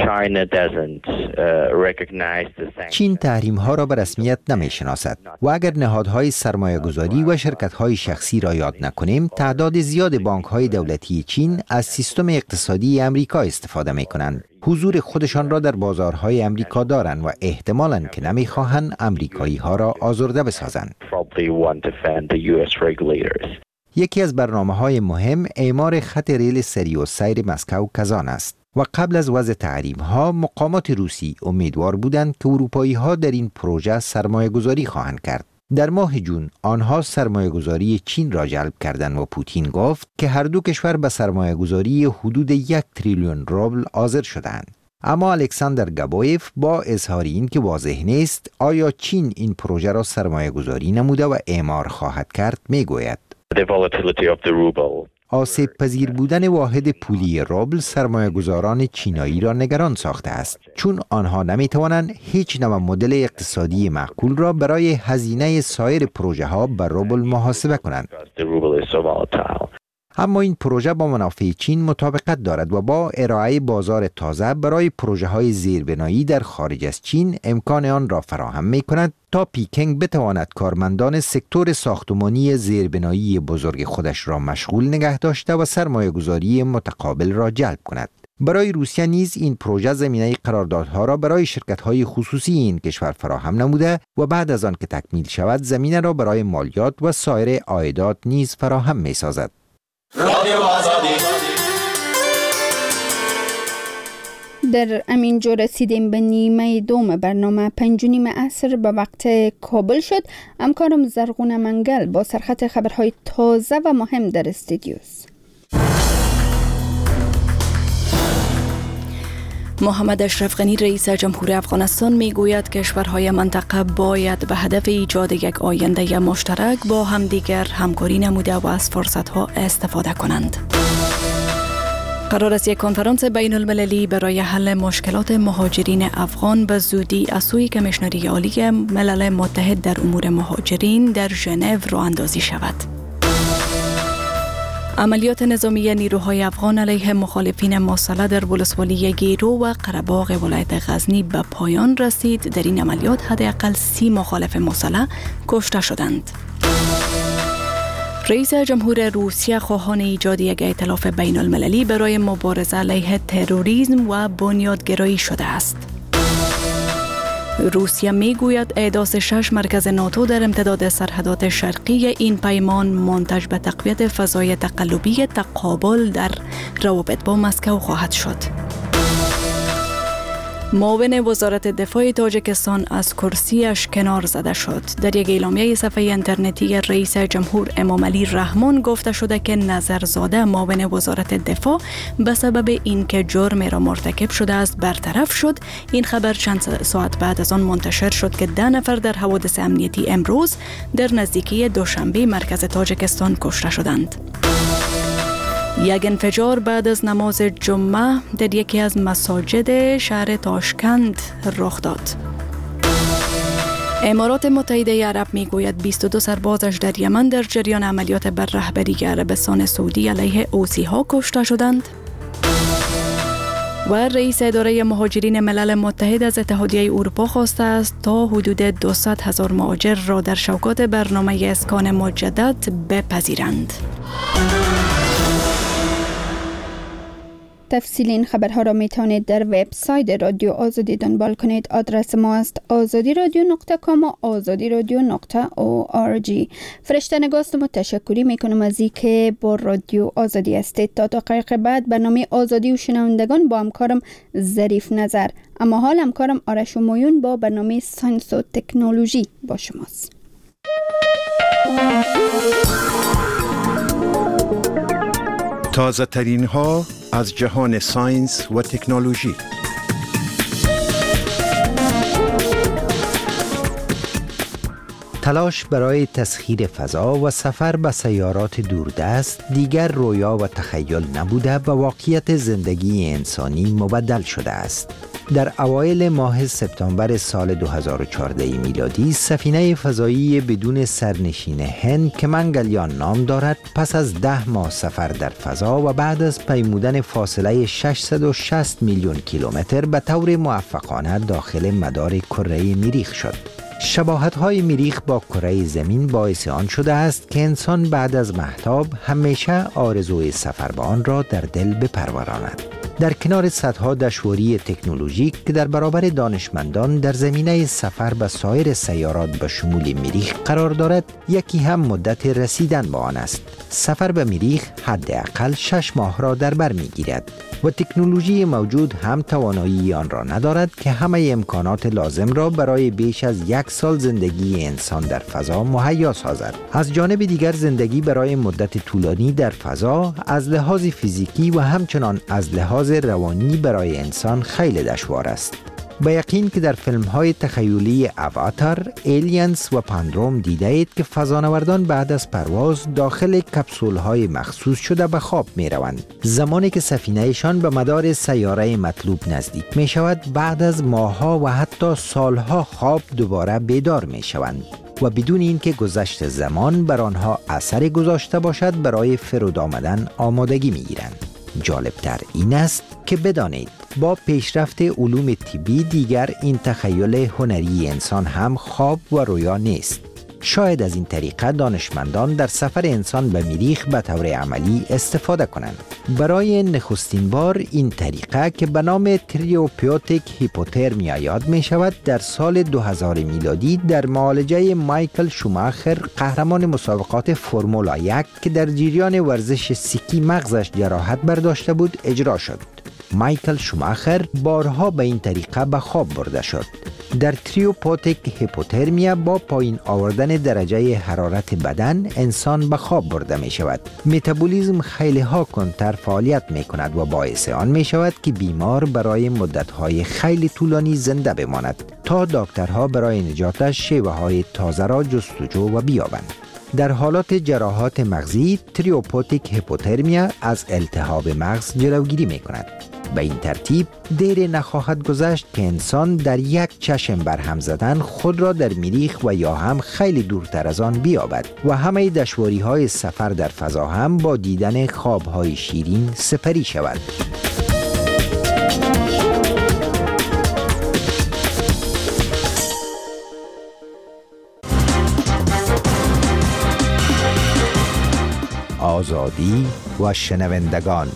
چین تحریم ها را به رسمیت نمی شناسد و اگر نهادهای سرمایه گذاری و شرکت های شخصی را یاد نکنیم تعداد زیاد بانک های دولتی چین از سیستم اقتصادی امریکا استفاده می کنند. حضور خودشان را در بازارهای امریکا دارند و احتمالاً که نمی خواهند امریکایی ها را آزرده بسازند. یکی از برنامه‌های مهم اعمار خط ریل سری و سیر مسکو کزان است و قبل از وضع تحریم‌ها مقامات روسی امیدوار بودند که اروپایی‌ها در این پروژه سرمایه‌گذاری خواهند کرد. در ماه جون آنها سرمایه‌گذاری چین را جلب کردند و پوتین گفت که هر دو کشور به سرمایه‌گذاری حدود یک تریلیون روبل حاضر شدند. اما الکساندر گابویف با اظهار این که واضح نیست آیا چین این پروژه را سرمایه‌گذاری نموده و اعمار خواهد کرد میگوید آسیب پذیر بودن واحد پولی روبل سرمایه گذاران چینایی را نگران ساخته است، چون آنها نمی توانند هیچ نوع مدل اقتصادی معقول را برای هزینه سایر پروژه ها بر روبل محاسبه کنند. اما این پروژه با منافع چین مطابقت دارد و با ارائه بازار تازه برای پروژه های زیربنایی در خارج از چین امکان آن را فراهم می کند تا پیکنگ بتواند کارمندان سکتور ساختمانی زیربنایی بزرگ خودش را مشغول نگه داشته و سرمایه گذاری متقابل را جلب کند. برای روسیه نیز این پروژه زمینه قراردادها را برای شرکت‌های خصوصی این کشور فراهم نموده و بعد از آن که تکمیل شود زمینه را برای مالیات و سایر عایدات نیز فراهم می‌سازد. در امین جو رسیدیم به نیمه دوم برنامه. پنج و نیم عصر به وقت کابل شد. همکارم زرغون منگل با سرخط خبرهای تازه و مهم در استودیوست. محمد اشرف غنی رئیس جمهور افغانستان میگوید کشورهای منطقه باید به هدف ایجاد یک آینده مشترک با همدیگر همکاری نموده و از فرصتها استفاده کنند. قرار است یک کنفرانس بین المللی برای حل مشکلات مهاجرین افغان به زودی از سوی کمیشنری عالی ملل متحد در امور مهاجرین در ژنو راه اندازی شود. عملیات نظامی نیروهای افغان علیه مخالفین مسلح در ولسوالی گیرو و قره‌باغ ولایت غزنی به پایان رسید. در این عملیات حداقل سی مخالف مسلح کشته شدند. رئیس جمهور روسیه خواهان ایجاد یک ائتلاف بین المللی برای مبارزه علیه تروریسم و بنیادگرایی شده است. روسیه میگوید احداث شش مرکز ناتو در امتداد سرحدات شرقی این پیمان منتج به تقویت فضای تقلبی تقابل در روابط با مسکو خواهد شد. معاون وزارت دفاع تاجیکستان از کرسیش کنار زده شد. در یک اعلامیه صفحه اینترنتی رئیس جمهور امام علی رحمان گفته شده که نظرزاده معاون وزارت دفاع به سبب اینکه جرم را مرتکب شده است برطرف شد. این خبر چند ساعت بعد از آن منتشر شد که ده نفر در حوادث امنیتی امروز در نزدیکی دوشنبه مرکز تاجیکستان کشته شدند. یک انفجار بعد از نماز جمعه در یکی از مساجد شهر تاشکند رخ داد. امارات متحده عرب میگوید بیست و دو سربازش در یمن در جریان عملیات بر رهبری عربستان سعودی علیه حوثی ها کشته شدند. و رئیس اداره مهاجرین ملل متحد از اتحادیه اروپا خواسته است تا حدود دویست هزار مهاجر را در شوکات برنامه اسکان مجدد بپذیرند. تفصیل این خبرها را می توانید در وبسایت رادیو آزادی دنبال کنید. آدرس ما است آزادی رادیو نقطه کام و آزادی رادیو نقطه او آر جی. فرشته نگاست و تشکری می کنم از این که با رادیو آزادی هستید. تا دقایق بعد برنامه آزادی و شنوندگان با همکارم ظریف نظر. اما حال همکارم آرش مویون با برنامه ساینس و تکنولوژی با شماست. تازه ترین ها از جهان ساینس و تکنولوژی. تلاش برای تسخیر فضا و سفر به سیارات دوردست دیگر رویا و تخیل نبوده و واقعیت زندگی انسانی مبدل شده است. در اوایل ماه سپتامبر سال دو هزار و چهارده میلادی سفینه فضایی بدون سرنشین هند که منگلیان نام دارد پس از ده ماه سفر در فضا و بعد از پیمودن فاصله ششصد و شصت میلیون کیلومتر به طور موفقانه داخل مدار کره مریخ شد. شباهت‌های مریخ با کره زمین باعث آن شده است که انسان بعد از مهتاب همیشه آرزوی سفر به آن را در دل بپروراند. در کنار صدها دشواری تکنولوژیک که در برابر دانشمندان در زمینه سفر به سایر سیارات به شمول مریخ قرار دارد، یکی هم مدت رسیدن به آن است. سفر به مریخ حداقل شش ماه را در بر می‌گیرد و تکنولوژی موجود هم توانایی آن را ندارد که همه امکانات لازم را برای بیش از یک سال زندگی انسان در فضا مهیا سازد. از جانب دیگر زندگی برای مدت طولانی در فضا از لحاظ فیزیکی و همچنان از لحاظ روانی برای انسان خیلی دشوار است. به یقین که در فیلم های تخیلی اواتار، ایلینز و پاندروم دیده اید که فضانوردان بعد از پرواز داخل کپسول های مخصوص شده به خواب می روند. زمانی که سفینه‌شان به مدار سیاره مطلوب نزدیک می شود، بعد از ماه‌ها و حتی سالها خواب دوباره بیدار می شوند و بدون اینکه گذشت زمان بر آنها اثر گذاشته باشد برای فرود آمدن آمادگی می گیرند. جالبتر این است که بدانید با پیشرفت علوم طبی دیگر این تخیل هنری انسان هم خواب و رویا نیست. شاید از این طریقه دانشمندان در سفر انسان به مریخ به طور عملی استفاده کنند. برای نخستین بار این طریقه که به نام تریوپیوتیک هیپوترمیا یاد می شود در سال دو هزار میلادی در معالجه مایکل شوماخر قهرمان مسابقات فرمولا یک که در جریان ورزش سکی مغزش جراحت برداشته بود اجرا شد. مایکل شوماخر بارها به این طریقه به خواب برده شد. در تریوپوتیک هیپوترمیا با پایین آوردن درجه حرارت بدن انسان به خواب برده می شود. متابولیسم خیلی ها کنتر فعالیت می کند و باعث آن می شود که بیمار برای مدت های خیلی طولانی زنده بماند تا دکترها برای نجاتش شیوه های تازه را جستجو و بیابند. در حالات جراحات مغزی تریوپوتیک هیپوترمیا از التهاب مغز جلوگیری می کند. به این ترتیب دیر نخواهد گذشت که انسان در یک چشم برهم زدن خود را در مریخ و یا هم خیلی دورتر از آن بیابد و همه دشواری های سفر در فضا هم با دیدن خواب های شیرین سپری شود. آزادی و شنوندگان.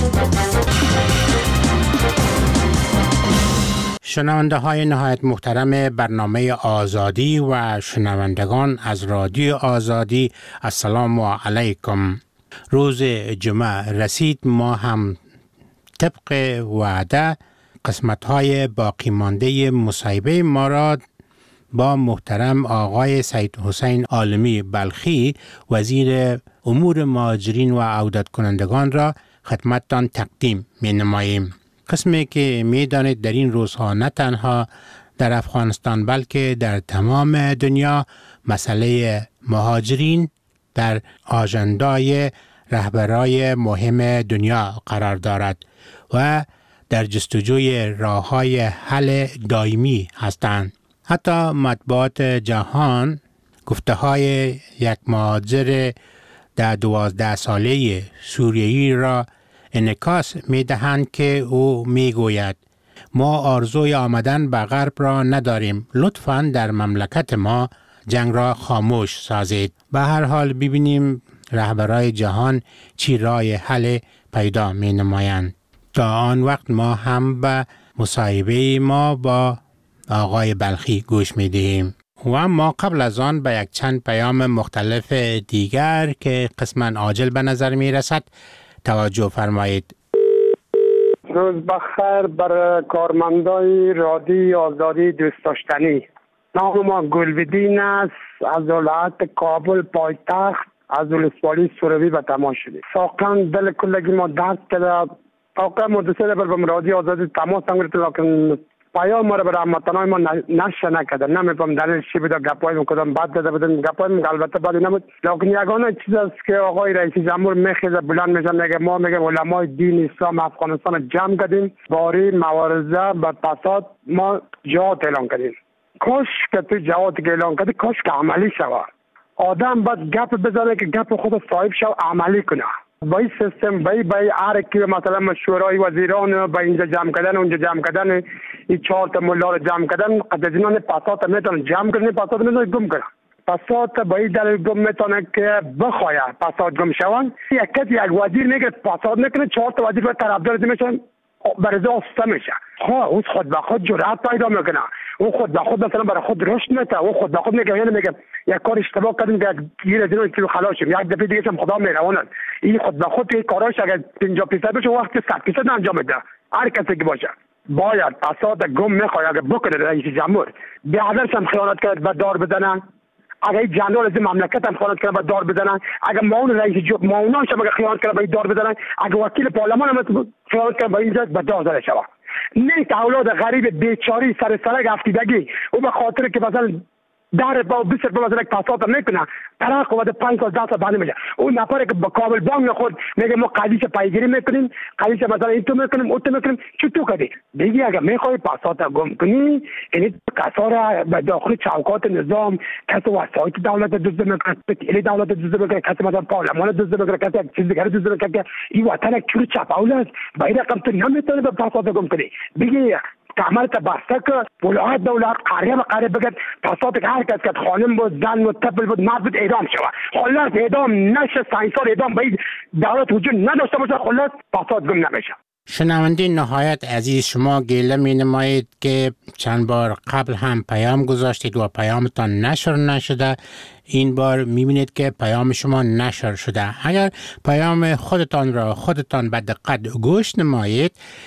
شنونده های نهایت محترم برنامه آزادی و شنوندگان از رادیو آزادی، السلام علیکم. روز جمعه رسید، ما هم طبق وعده قسمت های باقی مانده مصاحبه ما را با محترم آقای سید حسین عالمی بلخی وزیر امور مهاجرین و عودت کنندگان را خدمتتان تقدیم می نماییم. قسمی که می دانید در این روزها نه تنها در افغانستان بلکه در تمام دنیا مسئله مهاجرین در آژندای رهبرای مهم دنیا قرار دارد و در جستجوی راه‌های حل دائمی هستند. حتی مطبوعات جهان گفته های یک مهاجر در دوازده ساله سوریایی را انعکاس می دهند که او می گوید ما آرزوی آمدن به غرب را نداریم، لطفاً در مملکت ما جنگ را خاموش سازید. به هر حال ببینیم رهبرای جهان چی راه حل پیدا می نمایند. تا آن وقت ما هم به مصاحبه ما با آقای بلخی گوش می دهیم و ما قبل از آن به یک چند پیام مختلف دیگر که قسماً عاجل به نظر می رسد توجه فرمایید. روز بخیر بر کارمندای رادیو آزادی دوست داشتنی. نام ما گلبدین است، از ولایت کابل پایتخت، از ولسوالی سروی به تماس شدیم. ساقن دل کلگی ما دست کرده آقا مدرسه بر به رادیو آزادی تماس گرفت، لکن پیام ما را برای هموطنان ما نشه نکرده. نمی‌فهم دلیل چی بود، گپای می‌کردم بعد داده بودن گپای البته بعد نبود، لکن یگانه چیز است که آقای رئیس جمهور میخیزه بلند میشه میگه ما میگه علمای دین اسلام افغانستان جمع کردیم، باری مبارزه با فساد ما جهاد اعلان کردیم. کاش که تو جهاد اعلان کردی کاش که عملی شود. آدم باید گپ بزنه که گپ خود صاحب شو عملی کنه. با این سیستم بای بای هر کی مثلا شورای وزیران با اینجا جمع کردن اونجا جمع کردن این چهار تا ملا رو جمع کردن قدرتمند فساد میتونن جمع کنن، فساد میتونن گم کنن. فساد با این دلیل گم میتونه که بخواد فساد گم شون. یک یک وزیر میگه فساد نکنه، چهار تا وزیر به طرفدار میشن برای آسوده میشه. ها او خود به خود جرأت پیدا میکنه، او خود به خود مثلا برای خود رشد میده، او خود به خود میگه یعنی میگه یک کار اشتباه کردیم که گیر از اینو کیلو خلاص شیم، یک دفعه دیگه هم خدا میرواند. این خود به خود این کاراش اگر پنجاه درصد بشه وقتی صد درصد انجام میده. هر کسی که باشه باید فساد گم میخواد اگر بکنه رئیس جمهور بیادرش هم خیانت کرد به دار بزنن، اگر جنرال از مملکت هم خیانت کرد به دار بزنن، اگر معاون رئیس جمهور معاوناش هم خیانت کرد به دار بزنن، اگر وکیل پارلمان هم خیانت کرد به اینجا به دار زده شود. نه که اولاد غریب بیچاری سر سرک افتیدگی او به خاطر که مثلا در با بیست با مثلا پاسات نکنه طلاق و پنج سال ده سال بعد میشه اون نفر که با کامل بانک خود میگه ما قضیه پیگیری میکنیم قضیه مثلا این تو میکنیم اون تو میکنیم چی تو کردی دیگه اگه میخوای پاسات گم کنی یعنی کسا به داخل چوکات نظام کسی وسایت دولت دزد میکنه پتیلی دولت دزد میکنه کسی مثلا پارلمان دزد میکنه کسی چیز دیگه دزد میکنه که این وطن چور چپاول است با این رقم تو نمیتونی به پاسات گم کنی دیگه تعمل تبسته که ولایت دولت قریه به قریه بگد پاسات که هر کس که خانم بود زن بود طفل بود مرد بود اعدام شود خلاص اعدام نشه ساینسار اعدام باید دولت وجود نداشته باشه خلاص پاسات گم نمیشه. شنونده نهایت عزیز شما گله می نمایید که چند بار قبل هم پیام گذاشتید و پیامتان نشر نشده. این بار می بینید که پیام شما نشر شده. اگر پیام خودتان را خودتان به دقت گوش نمایید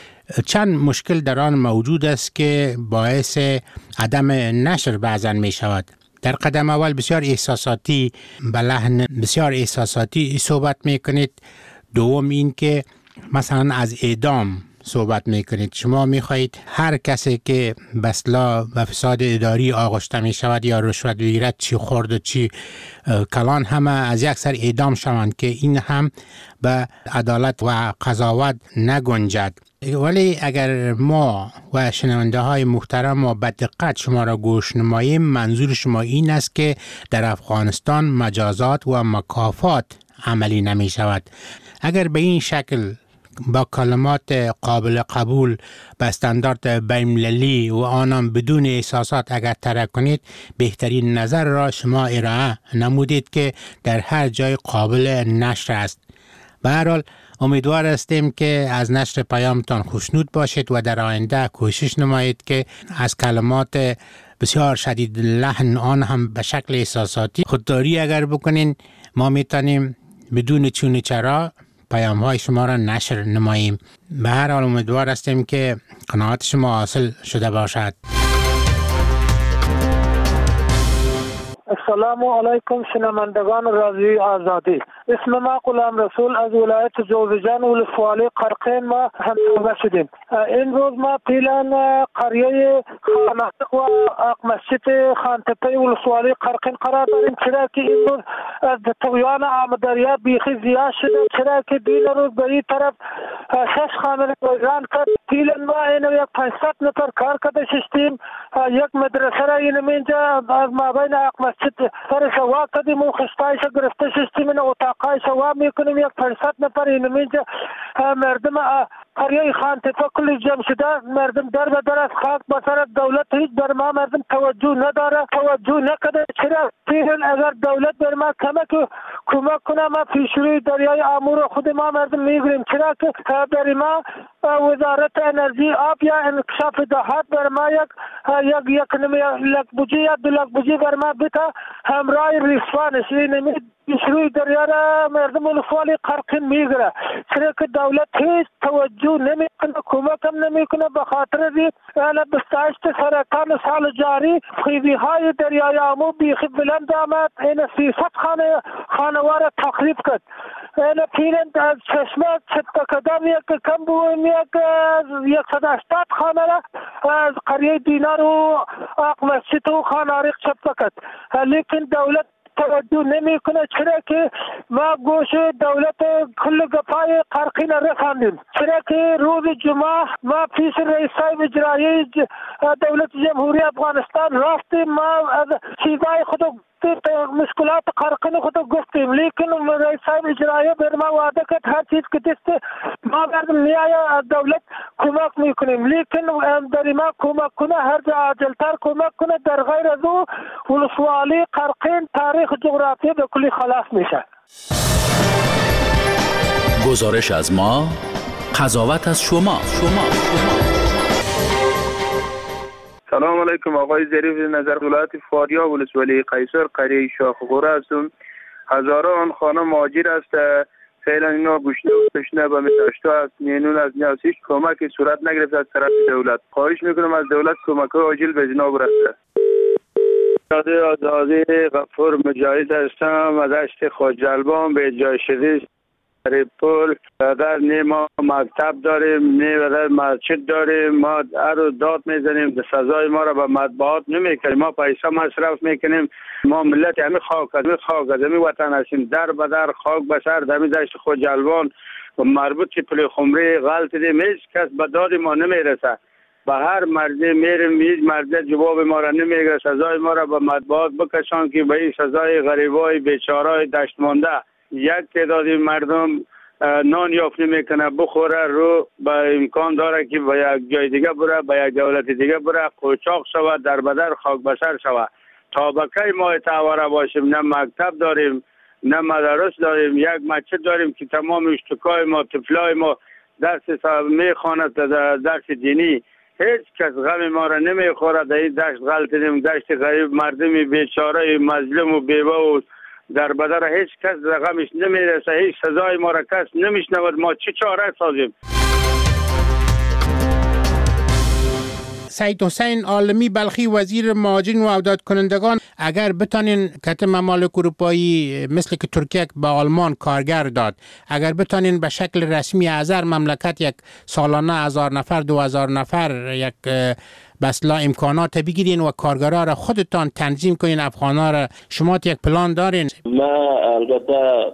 چند مشکل در آن موجود است که باعث عدم نشر بعضا می شود. در قدم اول بسیار احساساتی به لحن بسیار احساساتی صحبت می کنید. دوم این که مثلا از اعدام صحبت می کنید. شما می خواهید هر کسی که به اصطلاح و فساد اداری آغشته می شود یا رشوت بگیرد چی خورد و چی کلان همه از یک سر اعدام شوند که این هم به عدالت و قضاوت نگنجد. ولی اگر ما و شنونده های محترم و به دقت شما را گوش نماییم منظور شما این است که در افغانستان مجازات و مکافات عملی نمی شود. اگر به این شکل با کلمات قابل قبول به استاندارد بین‌المللی و آنم بدون احساسات اگر طرح کنید بهترین نظر را شما ارائه نمودید که در هر جای قابل نشر است. به هر حال امیدوار هستیم که از نشر پیامتان خوشنود باشید و در آینده کوشش نمایید که از کلمات بسیار شدید لحن آن هم به شکل احساساتی خودداری اگر بکنین ما میتونیم بدون چون چرا پیام های شما را نشر نماییم. به هر حال امیدوار هستیم که قناعت شما حاصل شده باشد. السلام علیکم شنوندگان رادیوی آزادی. اسم ما غلام رسول از ولایت جوزجان ولسوالی قرقین ما همراهی شدیم. این روز ما پیلان قریه خانق و مسجد خانتپه ولسوالی قرقین قرار داریم چرا که این روز از طغیان آمداریا بیخی زیاد شده چرا که دین روز به این طرف شش خانه ویران کرد. پیلان ما اینو یک پانصد نفر کار کرده ششتیم یک مدرسه را این اینجا از مابین مسجد سر سوا کردیم و خشتایش گرفته شستیم این اتاقای سوا میکنیم یک پانصد نفر این اینجا مردم قریه خانتفه کلی جمع شده مردم در به در از خاک بسر دولت هیچ بر ما مردم توجه نداره توجه نکده چرا پیرن اگر دولت بر ما کمک کمک کنه ما پیشروی دریای آمور خود ما مردم میگیریم چرا که بر ما وزارت انرژی آب یا انکشاف دهات بر ما یک یک یک نمی لک بوجی یا دو لک بوجی بر ما بتا همراه ریسوانش نمی پیشروی دریا را مردم ولسوالی قرقین میگیره چرا که دولت هیچ توجه نمیکنه کمک هم نمیکنه به خاطر ری بستایشت سرطان سال جاری خیزی های دریای آمو بیخی بلند آمد این سیصد خانه خانوار تخریب کرد این پیرند از چشمه چطکه کدام یک کم بویم یک یک صد هشتاد خانه را از قریه دینار و آق مسجد و خاناریق چطکه کرد لیکن دولت توجه نمی کنه چرا که ما گوش دولت کل گفای قرقین رساندیم چرا که روز جمعه ما پیش رئیس صاحب اجرایی دولت جمهوری افغانستان رفتیم ما از چیزای خود مشکلات قرقین خود گفتیم لیکن رئیس صاحب اجرایی بر ما وعده کرد هر چیز که دست ما مردم میآید دولت کمک میکنیم لیکن در ما کمک کنه هر جا عاجلتر کمک کنه در غیر از او ولسوالی قرقین تاریخ جغرافی به کلی خلاص میشه. گزارش از ما، قضاوت از شما. شما سلام علیکم آقای ظریف نظر ولایت فاریاب ولسوالی قیصر قریه شاخ غوره هستم. هزاران خانه مهاجر است فعلا اینا گشنه و تشنه به متاشتا است مینون از نیاز هیچ کمکی صورت نگرفت از طرف دولت. خواهش میکنم از دولت کمک عاجل به جناب رسه. رادیو آزادی غفور مجاهد هستم از دشت خواجه البان به جای شدید پول در نه ما مکتب داریم، نه در مسجد داریم. ما هر روز داد میزنیم، سزای ما را به مطبوعات نمیکنیم. ما پیسه مصرف میکنیم. ما ملت همین خاک از همین خاک از همین وطن هستیم. در به در خاک به سر دمی دشت خود جلوان مربوط که پل خمری غلط دیم، هیچ کس به داد ما نمیرسه. به هر مرزی میریم، هیچ مرزی جواب ما را نمیگیره. سزای ما را به مطبوعات بکشان که به این سزای غریبای بیچارای دشت مانده یک تعدادی مردم نان یافت نمیکنه بخوره، رو به امکان داره که به یک جای دیگه بره، به یک دولت دیگه بره، قوچاق شود، در بدر خاک بسر شود. تا به کی ما تاوره باشیم؟ نه مکتب داریم، نه مدرس داریم. یک مسجد داریم که تمام اشتکای ما، طفلای ما درس میخواند، درس دینی. هیچ کس غم ما را نمیخوره. در این دشت غلط دیم، دشت غریب، مردمی بیچاره مظلوم و بیوه و در بدر هیچ کس غمش نمیرسه. هیچ سزای ما را کس نمیشنود. ما چه چاره سازیم؟ سید حسین عالمی بلخی، وزیر مهاجرین و عودت کنندگان، اگر بتانین کت ممالک اروپایی مثل که ترکیه به آلمان کارگر داد، اگر بتانین به شکل رسمی از هر مملکت یک سالانه هزار نفر دو هزار نفر یک بسلا امکانات بگیرین و کارگرها را خودتان تنظیم کنین، افغانا را، شما یک پلان دارین؟ ما البته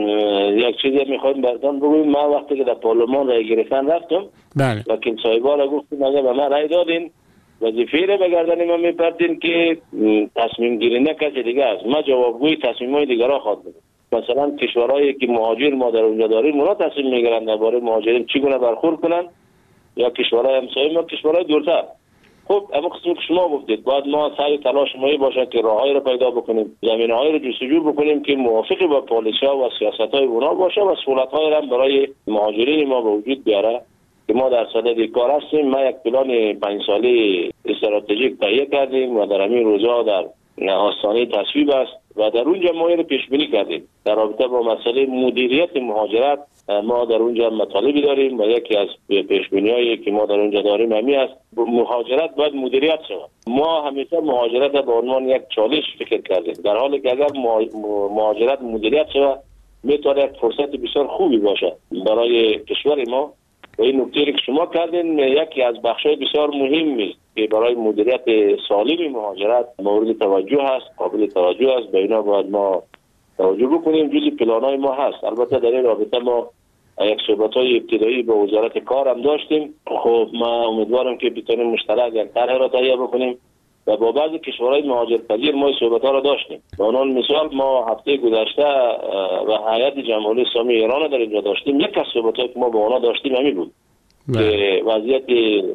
یک چیزی میخوایم براتون بگویم. ما وقتی که در پارلمان رای گرفتن رفتم، بله، وکیل صاحبا را گفتیم اگر به ما رای دادین وظیفه را به گردن ما میپردین که تصمیم گیری نه کسی دیگه است. ما جوابگوی تصمیم‌های دیگران خواهد بودیم. مثلا کشورهایی که مهاجر ما در اونجا داریم اونا تصمیم میگیرن درباره مهاجرین چگونه برخورد کنن، یا کشورهای همسایه ما، کشورهای دورتر. خب اما قسمی که شما گفتید باید ما سعی تلاش مایی باشه که راههایی را پیدا بکنیم، زمینه‌هایی را جستجو بکنیم که موافق با پالیسی‌ها و سیاست‌های اونا باشه و سهولت‌هایی را برای مهاجرین ما به وجود بیاره که ما در صدد کار هستیم. ما یک پلان پنج ساله استراتژیک تهیه کردیم و در همین روزها در آستانه تصویب است و در اونجا ما رو پیش بینی کردیم در رابطه با مسئله مدیریت مهاجرت. ما در اونجا مطالبی داریم و یکی از پیش‌بینی‌هایی که ما در اونجا داریم همین است، مهاجرت باید مدیریت شود. ما همیشه مهاجرت به عنوان یک چالش فکر کردیم، در حالی که اگر مهاجرت مدیریت شود میتونه یک فرصت بسیار خوبی باشه برای کشور ما. و این نکته که شما کردین یکی از بخش‌های بسیار مهمی است که برای مدیریت سالم مهاجرت مورد توجه است، قابل توجه است. به اینا باید ما توجه بکنیم. جزء پلان‌های ما هست. البته در این رابطه ما یک صحبت‌های ابتدایی با وزارت کار هم داشتیم. خب ما امیدوارم که بتونیم مشترک یک طرح را تهیه بکنیم و با بعضی کشورهای مهاجرپذیر ما صحبت‌ها را داشتیم. به عنوان مثال ما هفته گذشته و هیئت جمهوری اسلامی ایران در اینجا داشتیم. یک از صحبت‌هایی که ما با اونا داشتیم همین بود که وضعیت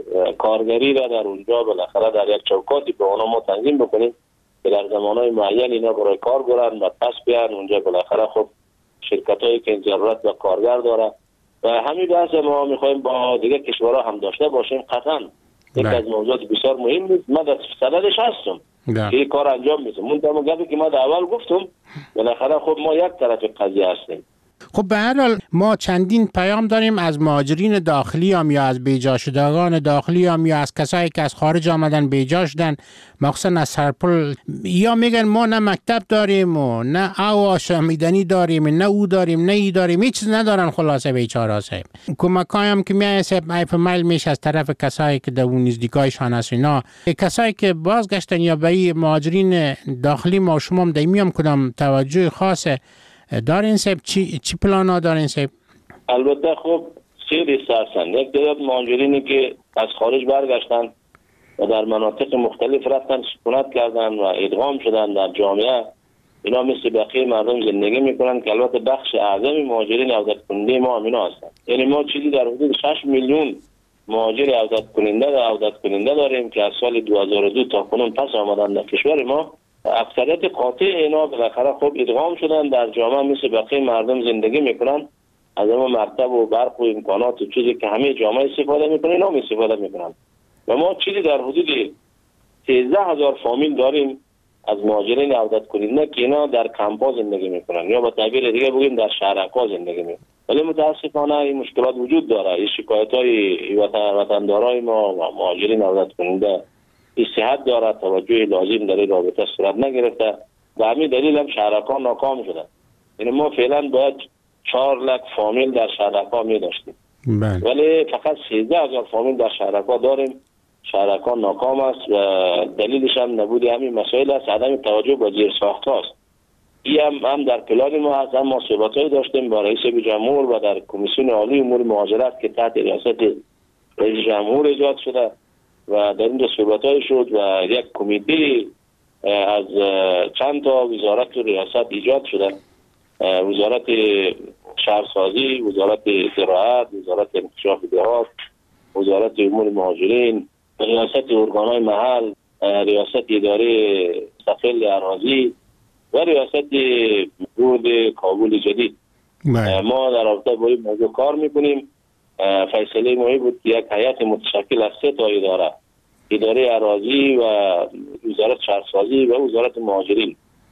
کارگری را در اونجا بالاخره در یک چوکاتی به اونا ما تنظیم بکنیم که در زمانهای معین اینا برای کار برن و پس بیان اونجا. بالاخره خب شرکت‌هایی که ضرورت به کارگر داره و همین بحث ما می‌خوایم با دیگه کشورها هم داشته باشیم. قطعاً یک از موضوعات بسیار مهم است. ما در صددش هستم که این کار انجام میدیم. من در موقعی که ما در اول گفتم بالاخره خب ما یک طرف قضیه هستیم. خب به هر حال ما چندین پیام داریم از مهاجرین داخلی هم یا از بیجا شدگان داخلی هم یا از کسایی که از خارج آمدن بیجا شدن، مخصوصا از سرپل، یا میگن ما نه مکتب داریم و نه او آشامیدنی داریم، نه او داریم، نه ای داریم، هیچ چیز ندارن. خلاصه بیچاره صاحب کمکای هم که میای صاحب ایپ میل میشه از طرف کسایی که در اون نزدیکایشان هست. اینا کسایی که بازگشتن یا به مهاجرین داخلی ما شما هم دایمیم کدام توجه خاصه دارین صاحب؟ چی چی پلانا دارین صاحب؟ البته خب سری سرسن یک تعداد مهاجرینی که از خارج برگشتن و در مناطق مختلف رفتن سکونت کردن و ادغام شدن در جامعه، اینا مثل بقیه مردم زندگی میکنن که البته بخش اعظم مهاجرین عودت کننده ما هم اینا هستن. یعنی ما چیزی در حدود شش میلیون مهاجر عودت کننده و عودت کننده داریم که از سال دو هزار و دو تا کنون پس آمدن در کشور ما. اکثریت قاطع اینا بالاخره خب ادغام شدن در جامعه مثل بقیه مردم زندگی میکنن، از اون مرتب و برق و امکانات و چیزی که همه جامعه استفاده میکنن اینا هم استفاده میکنن. و ما چیزی در حدود سیزده هزار فامیل داریم از مهاجرین عودت کننده که اینا در کمپ‌ها زندگی میکنن یا با تعبیر دیگه بگیم در شهرک‌ها زندگی میکنن. ولی متاسفانه این مشکلات وجود داره. این شکایت‌های وطن وطندارای ما و مهاجرین عودت کننده صحت دارد، توجه لازم در این رابطه صورت نگرفته و همین دلیل هم شهرکان ناکام شدن. یعنی ما فعلا باید چهار لک فامیل در شهرک‌ها می داشتیم. بله. ولی فقط سیزده هزار فامیل در شهرک‌ها داریم. شهرک‌ها ناکام است و دلیلش هم نبود همین مسائل است، عدم توجه به زیرساخت هاست. این هم, هم در پلان ما هست. ما صحبت‌های داشتیم با رئیس جمهور و در کمیسیون عالی امور مهاجرت که تحت ریاست رئیس جمهور ایجاد شده و در اینجا صحبت‌های شد و یک کمیته از چند تا وزارت و ریاست ایجاد شده، وزارت شهرسازی، وزارت زراعت، وزارت انکشاف دهات، وزارت امور مهاجرین، ریاست ارگان‌های محل، ریاست اداره سفل اراضی و ریاست بورد کابل جدید. بله. ما در رابطه با این موضوع کار میکنیم. فیصله ما بود که یک هیئت متشکل از سه تا اداره، اداره اراضی و وزارت شهرسازی و وزارت مهاجرین،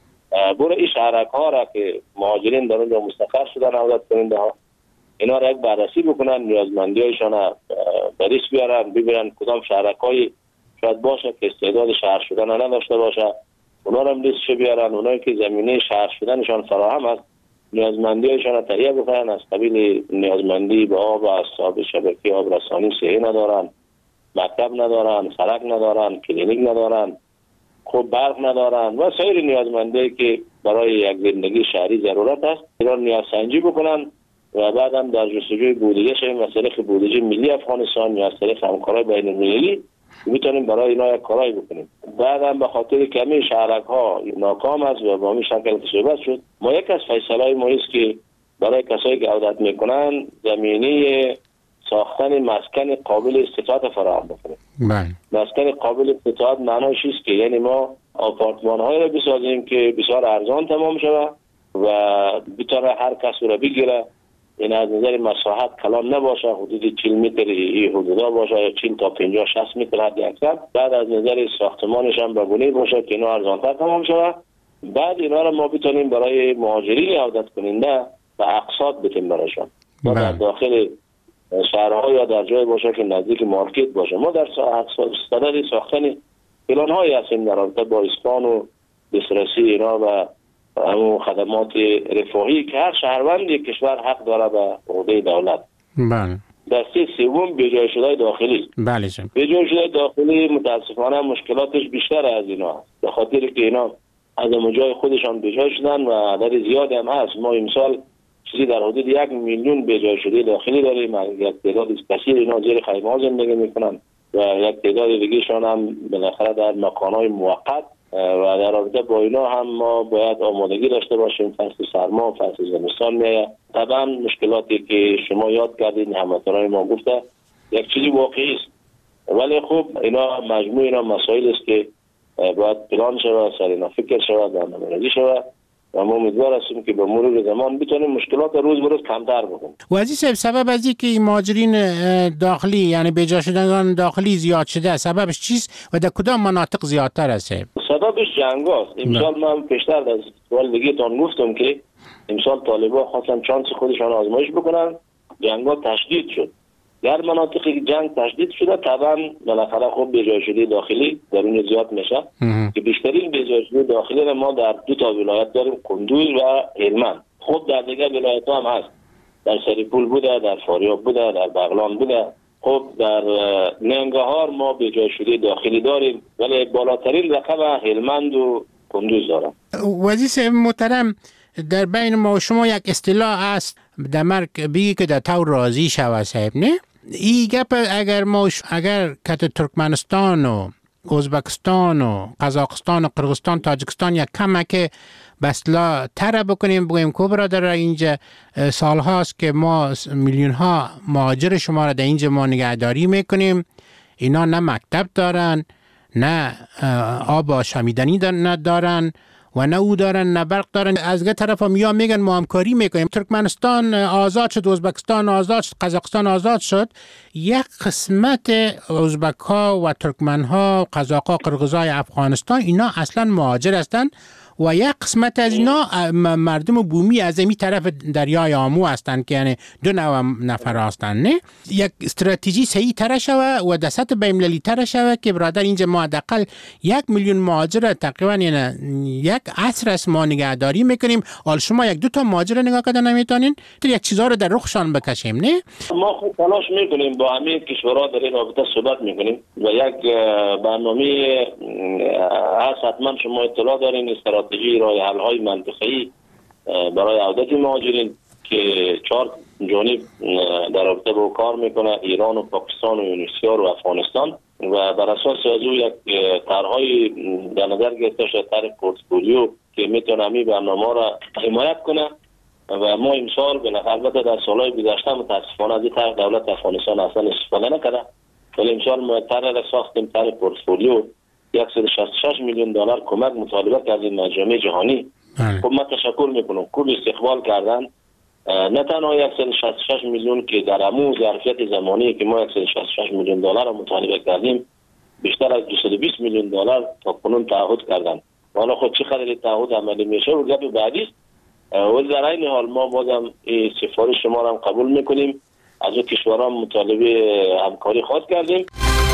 برای این شهرک‌ها را که مهاجرین در اونجا مستقر شدن، عودت کننده ها، اینا را یک بررسی بکنن، نیازمندی هایشان را بریس بیارن، ببینن کدام شهرک‌های شاید باشه که استعداد شهر شدن نداشته باشه، اونا را هم لیستش بیارن. اونایی که زمینه شهر شدنشان فراهم است، نیازمندی هایشان را تهیه بکنن. از قبیل نیازمندی به آب و اصحاب شبکه آب رسانی صحی ندارن، مکتب ندارن، سړک ندارن، کلینیک ندارن، خوب برق ندارن و سایر نیازمندی که برای یک زندگی شهری ضرورت است، اینا نیاز سنجی بکنن و بعد هم در جستجوی بودجه شویم از طریق بودجه ملی افغانستان یا از طریق همکارای بین المللی میتونیم برای اینا یک کارایی بکنیم. بعد هم به خاطر کمی شهرک‌ها ناکام است و با همین شکل که صحبت شد، ما یک از فیصله‌های ما است که برای کسایی که عودت میکنن زمینی ساختن مسکن قابل استفاده فراهم بکنیم. بله. مسکن قابل استفاده معناش است که یعنی ما آپارتمان‌هایی را بسازیم که بسیار ارزان تمام شود و بتونه هر کس را بگیره. این از نظر مساحت کلان نباشه، حدود چهل متر این حدودا باشه یا چهل تا پنجاه شصت متر حد اکثر. بعد از نظر ساختمانش هم بگونه باشه که اینا ارزان‌تر تمام شود. بعد اینا را ما بتونیم برای مهاجرین عودت کننده و اقساط بدیم برایشان. ما در داخل شهرها یا در جای باشه که نزدیک مارکت باشه. ما در صدد ساختن پلان‌هایی هستیم در رابطه با اسکان و دسترسی اینا و همون خدمات رفاهی که هر شهروند کشور حق داره به عهده دولت. بله. دسته سوم بیجای شده داخلی. بله جان. بیجای شده داخلی متاسفانه مشکلاتش بیشتر از اینا، به خاطر که اینا از جای خودشان بیجای شدن و عدد زیادی هم هست. ما امسال چیزی در حدود یک میلیون بیجای شده داخلی داریم. یک تعداد کثیر اینا زیر خیمه‌ها زندگی میکنن و یک تعداد دیگه شان هم بالاخره در مکان‌های موقت و در رابطه با اینا هم ما باید آمادگی داشته باشیم. فصل سرما، فصل زمستان میاد. طبعا مشکلاتی که شما یاد کردید هموطنان ما گفته یک چیزی واقعی است، ولی خب اینا مجموع اینا مسائل است که باید پلان شود، سر اینا فکر شود، برنامه‌ریزی شود و ما امیدوار هستیم که به مرور زمان بتونیم مشکلات روز به روز کمتر بکنیم. و عزیز صاحب، سبب از اینکه این مهاجرین داخلی یعنی بیجا شدگان داخلی زیاد شده سببش چیست و در کدام مناطق زیادتر است؟ سببش جنگ است. امسال من پیشتر از سوال دیگه تان گفتم که امسال طالبان خواستن چانس خودشان آزمایش بکنن، جنگ ها تشدید شد. در مناطقی که جنگ تشدید شده طبعا بالاخره خب بیجا شده داخلی در اون زیاد میشه که بیشترین بیجا شده داخلی را ما در دو تا ولایت داریم، قندوز و هلمند. خب در دیگر ولایت ها هم هست، در سریپول بوده، در فاریاب بوده، در بغلان بوده. خب در ننگرهار ما بیجا شده داخلی داریم ولی بالاترین رقم هلمند و قندوز دارم. وزیر محترم، در بین ما و شما یک اصطلاح است در مرگ بگی که در تو راضی شوه صاحب، نه؟ این گپ اگر ما اگر که ترکمنستان و ازبکستان و قزاقستان و قرغستان تاجیکستان یک کمک بسلا تر بکنیم، بگویم که برادر اینجا سال هاست که ما میلیون ها مهاجر شما را در اینجا ما نگهداری میکنیم، اینا نه مکتب دارن، نه آب آشامیدنی ندارن و نه او دارن نه برق دارن. از گه طرف هم یا میگن ما همکاری میکنیم، ترکمنستان آزاد شد، ازبکستان آزاد شد، قزاقستان آزاد شد، یک قسمت ازبک ها و ترکمن ها، قزاق ها، قرغیزای افغانستان اینا اصلا مهاجر هستن و یک قسمت از اینا مردم بومی از این طرف دریای آمو هستند که یعنی دو نوع نفر هستند. نه یک استراتژی صحیح تر شوه و در سطح بین‌المللی تر شوه که برادر اینجا ما حداقل یک میلیون مهاجر تقریبا یعنی یک عصر است ما نگهداری میکنیم. حال شما یک دو تا مهاجر نگاه کردن نمیتونین یک چیزا رو در رخشان بکشیم؟ نه ما خود تلاش میکنیم با همه کشورها در این رابطه صحبت میکنیم و یک برنامه هست. حتما شما اطلاع دارین استراتژی راه حل های منطقه‌ای برای عودت مهاجرین که چهار جانب در رابطه با کار میکنه، ایران و پاکستان و روسیه و افغانستان، و بر اساس از او یک طرح‌های در نظر گرفته شده، طرح پورتفولیو که میتونه همین برنامه را حمایت کنه و ما امسال بالاخره البته در سالهای گذشته متاسفانه از این طرح دولت افغانستان اصلا استفاده نکرده، ولی امسال ما طرح را ساختیم، طرح پورتفولیو صد و شصت و شش میلیون دلار کمک مطالبه کردیم مجامع جهانی. خب من تشکر میکنم کل استقبال کردن، نه تنها صد و شصت و شش میلیون که در همون ظرفیت زمانی که ما صد و شصت و شش میلیون دلار مطالبه کردیم، بیشتر از دویست و بیست میلیون دلار تا کنون تعهد کردن. حالا خود چه خیلی تعهد عملی میشه و گپ بعدی است. و در این حال ما بازم این سفارش شما را هم قبول میکنیم، از اون کشورها مطالبه همکاری خواست کردیم.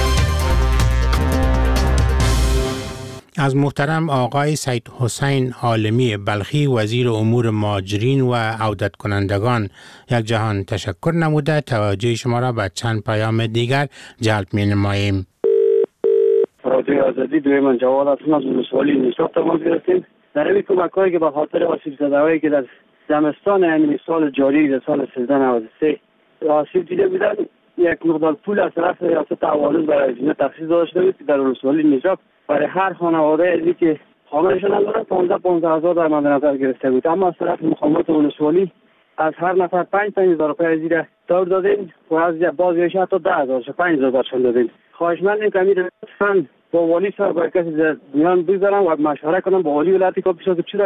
از محترم آقای سید حسین عالمی بلخی وزیر امور مهاجرین و عودت کنندگان یک جهان تشکر نموده. توجه شما را به چند پیام دیگر جلب می نماییم. رادیو آزادی دوی من جواد هستم از ولسوالی نشاط تماس گرفتیم. در این کمک‌هایی که به خاطر آسیب زده‌هایی که در زمستان همین سال جاری در سال سیزده نود و سه آسیب دیده بودن، یک مقدار پول از طرف ریاست تعاون برای اینا تخصیص داشته بود که در ولسوالی نجات برای هر خانواده ازی که خانه‌شان نداره پانزده پانزده هزار در مد نظر گرفته بود. اما از طرف مقامات ولسوالی از هر نفر پنج پنج هزار روپیه زیر دور دادیم و از بعضیش حتی ده هزار پنج هزار برشان دادیم. خواهشمندیم که امیر لطفاً با والی سر با کسی میان بگذارم و مشوره کنم با والی ولایتی که پیشا که چرا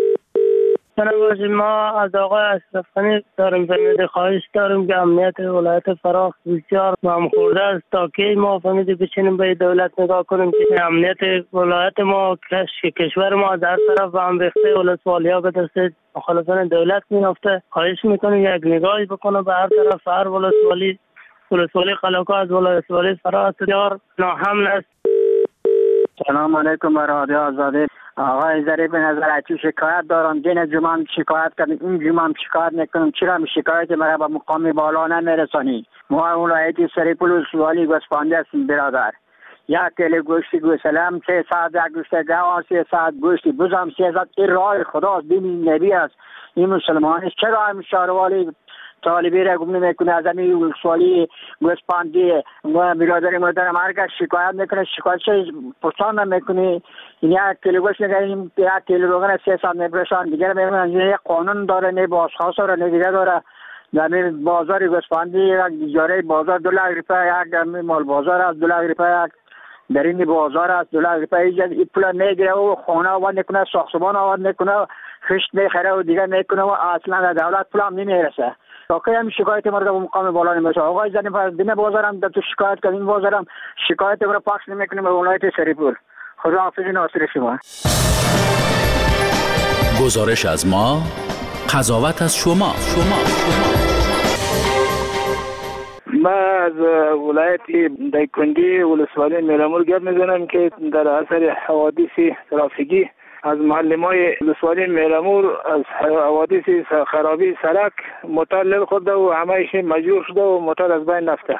ما از آقای اشرف غنی داریم زمین خواهش داریم که امنیت ولایت فراخ بسیار مهم خورده است تا که ما فهمیدیم بچینیم به دولت نگاه کنیم که امنیت ولایت ما کشور ما از هر طرف به هم ریخته، ولسوالی ها به دست مخالفان دولت میافته. خواهش میکنیم یک نگاهی بکنه به هر طرف، هر ولسوالی ولسوالی قلاقا از ولسوالی فراخ بسیار ناامن است. سلام علیکم بر رادیو آزادی. آقای ظریف نظر چی شکایت دارم؟ دین جمعه شکایت کردیم، این جمعه شکایت نکنم، چرا شکایت مرا به مقام بالا نمیرسانی؟ ما ولایتی سریپول ولسوالی گوسفنده هستیم برادر. یک کیلو گوشت گوسلم سه ساعت، یک گوشت گاو سه ساعت، گوشت بزم سه ساعت. این راه خدا دین نبی است. این مسلمان است. چرا هم شهروالی طالبی را گم نمیکنه؟ از همین ولسوالی گوسفندی و برادر مادرم هر کس شکایت میکنه، شکایت پرسان نمیکنه. این یک کیلو گوشت نگیریم، یک کیلو روغن سه ساعت میبرشن. دیگر میگن یک قانون داره، نه بازخواست داره، نه دیگر داره. در بازار گوسفندی یک اجاره بازار دو لک روپیه، یک مال بازار است دو لک روپیه، یک در این بازار است دو لک روپیه. این پول میگیره و خانه آورد نکنه، ساختمان آورد نکنه، خشت میخره و دیگر میکنه و اصلا دولت پول هم نمیرسه. تا که هم شکایت ما رو به مقام بالا نمیشه. آقای زنی فرض دین بازارم در تو شکایت کنیم، بازارم شکایت ما رو پخش نمیکنیم به ولایت سریپور. خدا حافظ ناصر شما. گزارش از ما، قضاوت از شما. شما من از ولایت دایکنډي ولسوالی میرامور گپ میزنم که در اثر حوادث ترافیکی از معلمای ولسوالی میرامور از حوادث خرابی سرک موتور لل خورده و همهش مجروح شده و موتور از بین رفته.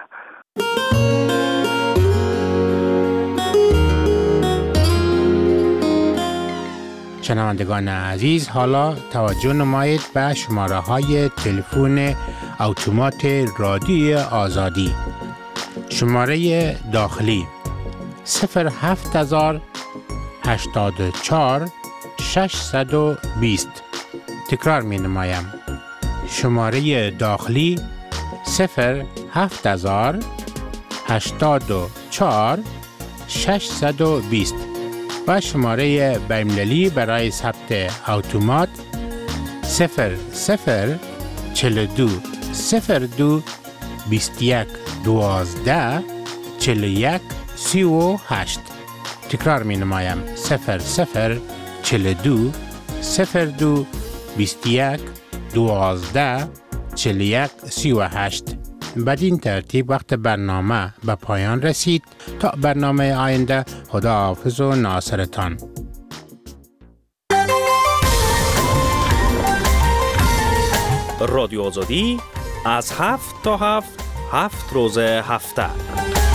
شنوندگان عزیز، حالا توجه نمایید به شماره های تلفن اتومات رادیو آزادی. شماره داخلی صفر هفت هزار هشتاد و چهار ششصد و بیست. تکرار می نمایم. شماره داخلی صفر هفت هزار هشتاد و چهار ششصد و بیست و شماره بین‌المللی برای ثبت اتومات صفر صفر چهل و دو صفر دو بیست و یک دوازده چهل و یک سی و هشت. تکرار می نمایم. صفر صفر چهل و دو صفر دو بیست و یک دوازده چهل و یک سی و هشت. بدین ترتیب وقت برنامه به پایان رسید. تا برنامه آینده، خداحافظ و ناصرتان. رادیو آزادی از هفت تا هفت هفت روز هفته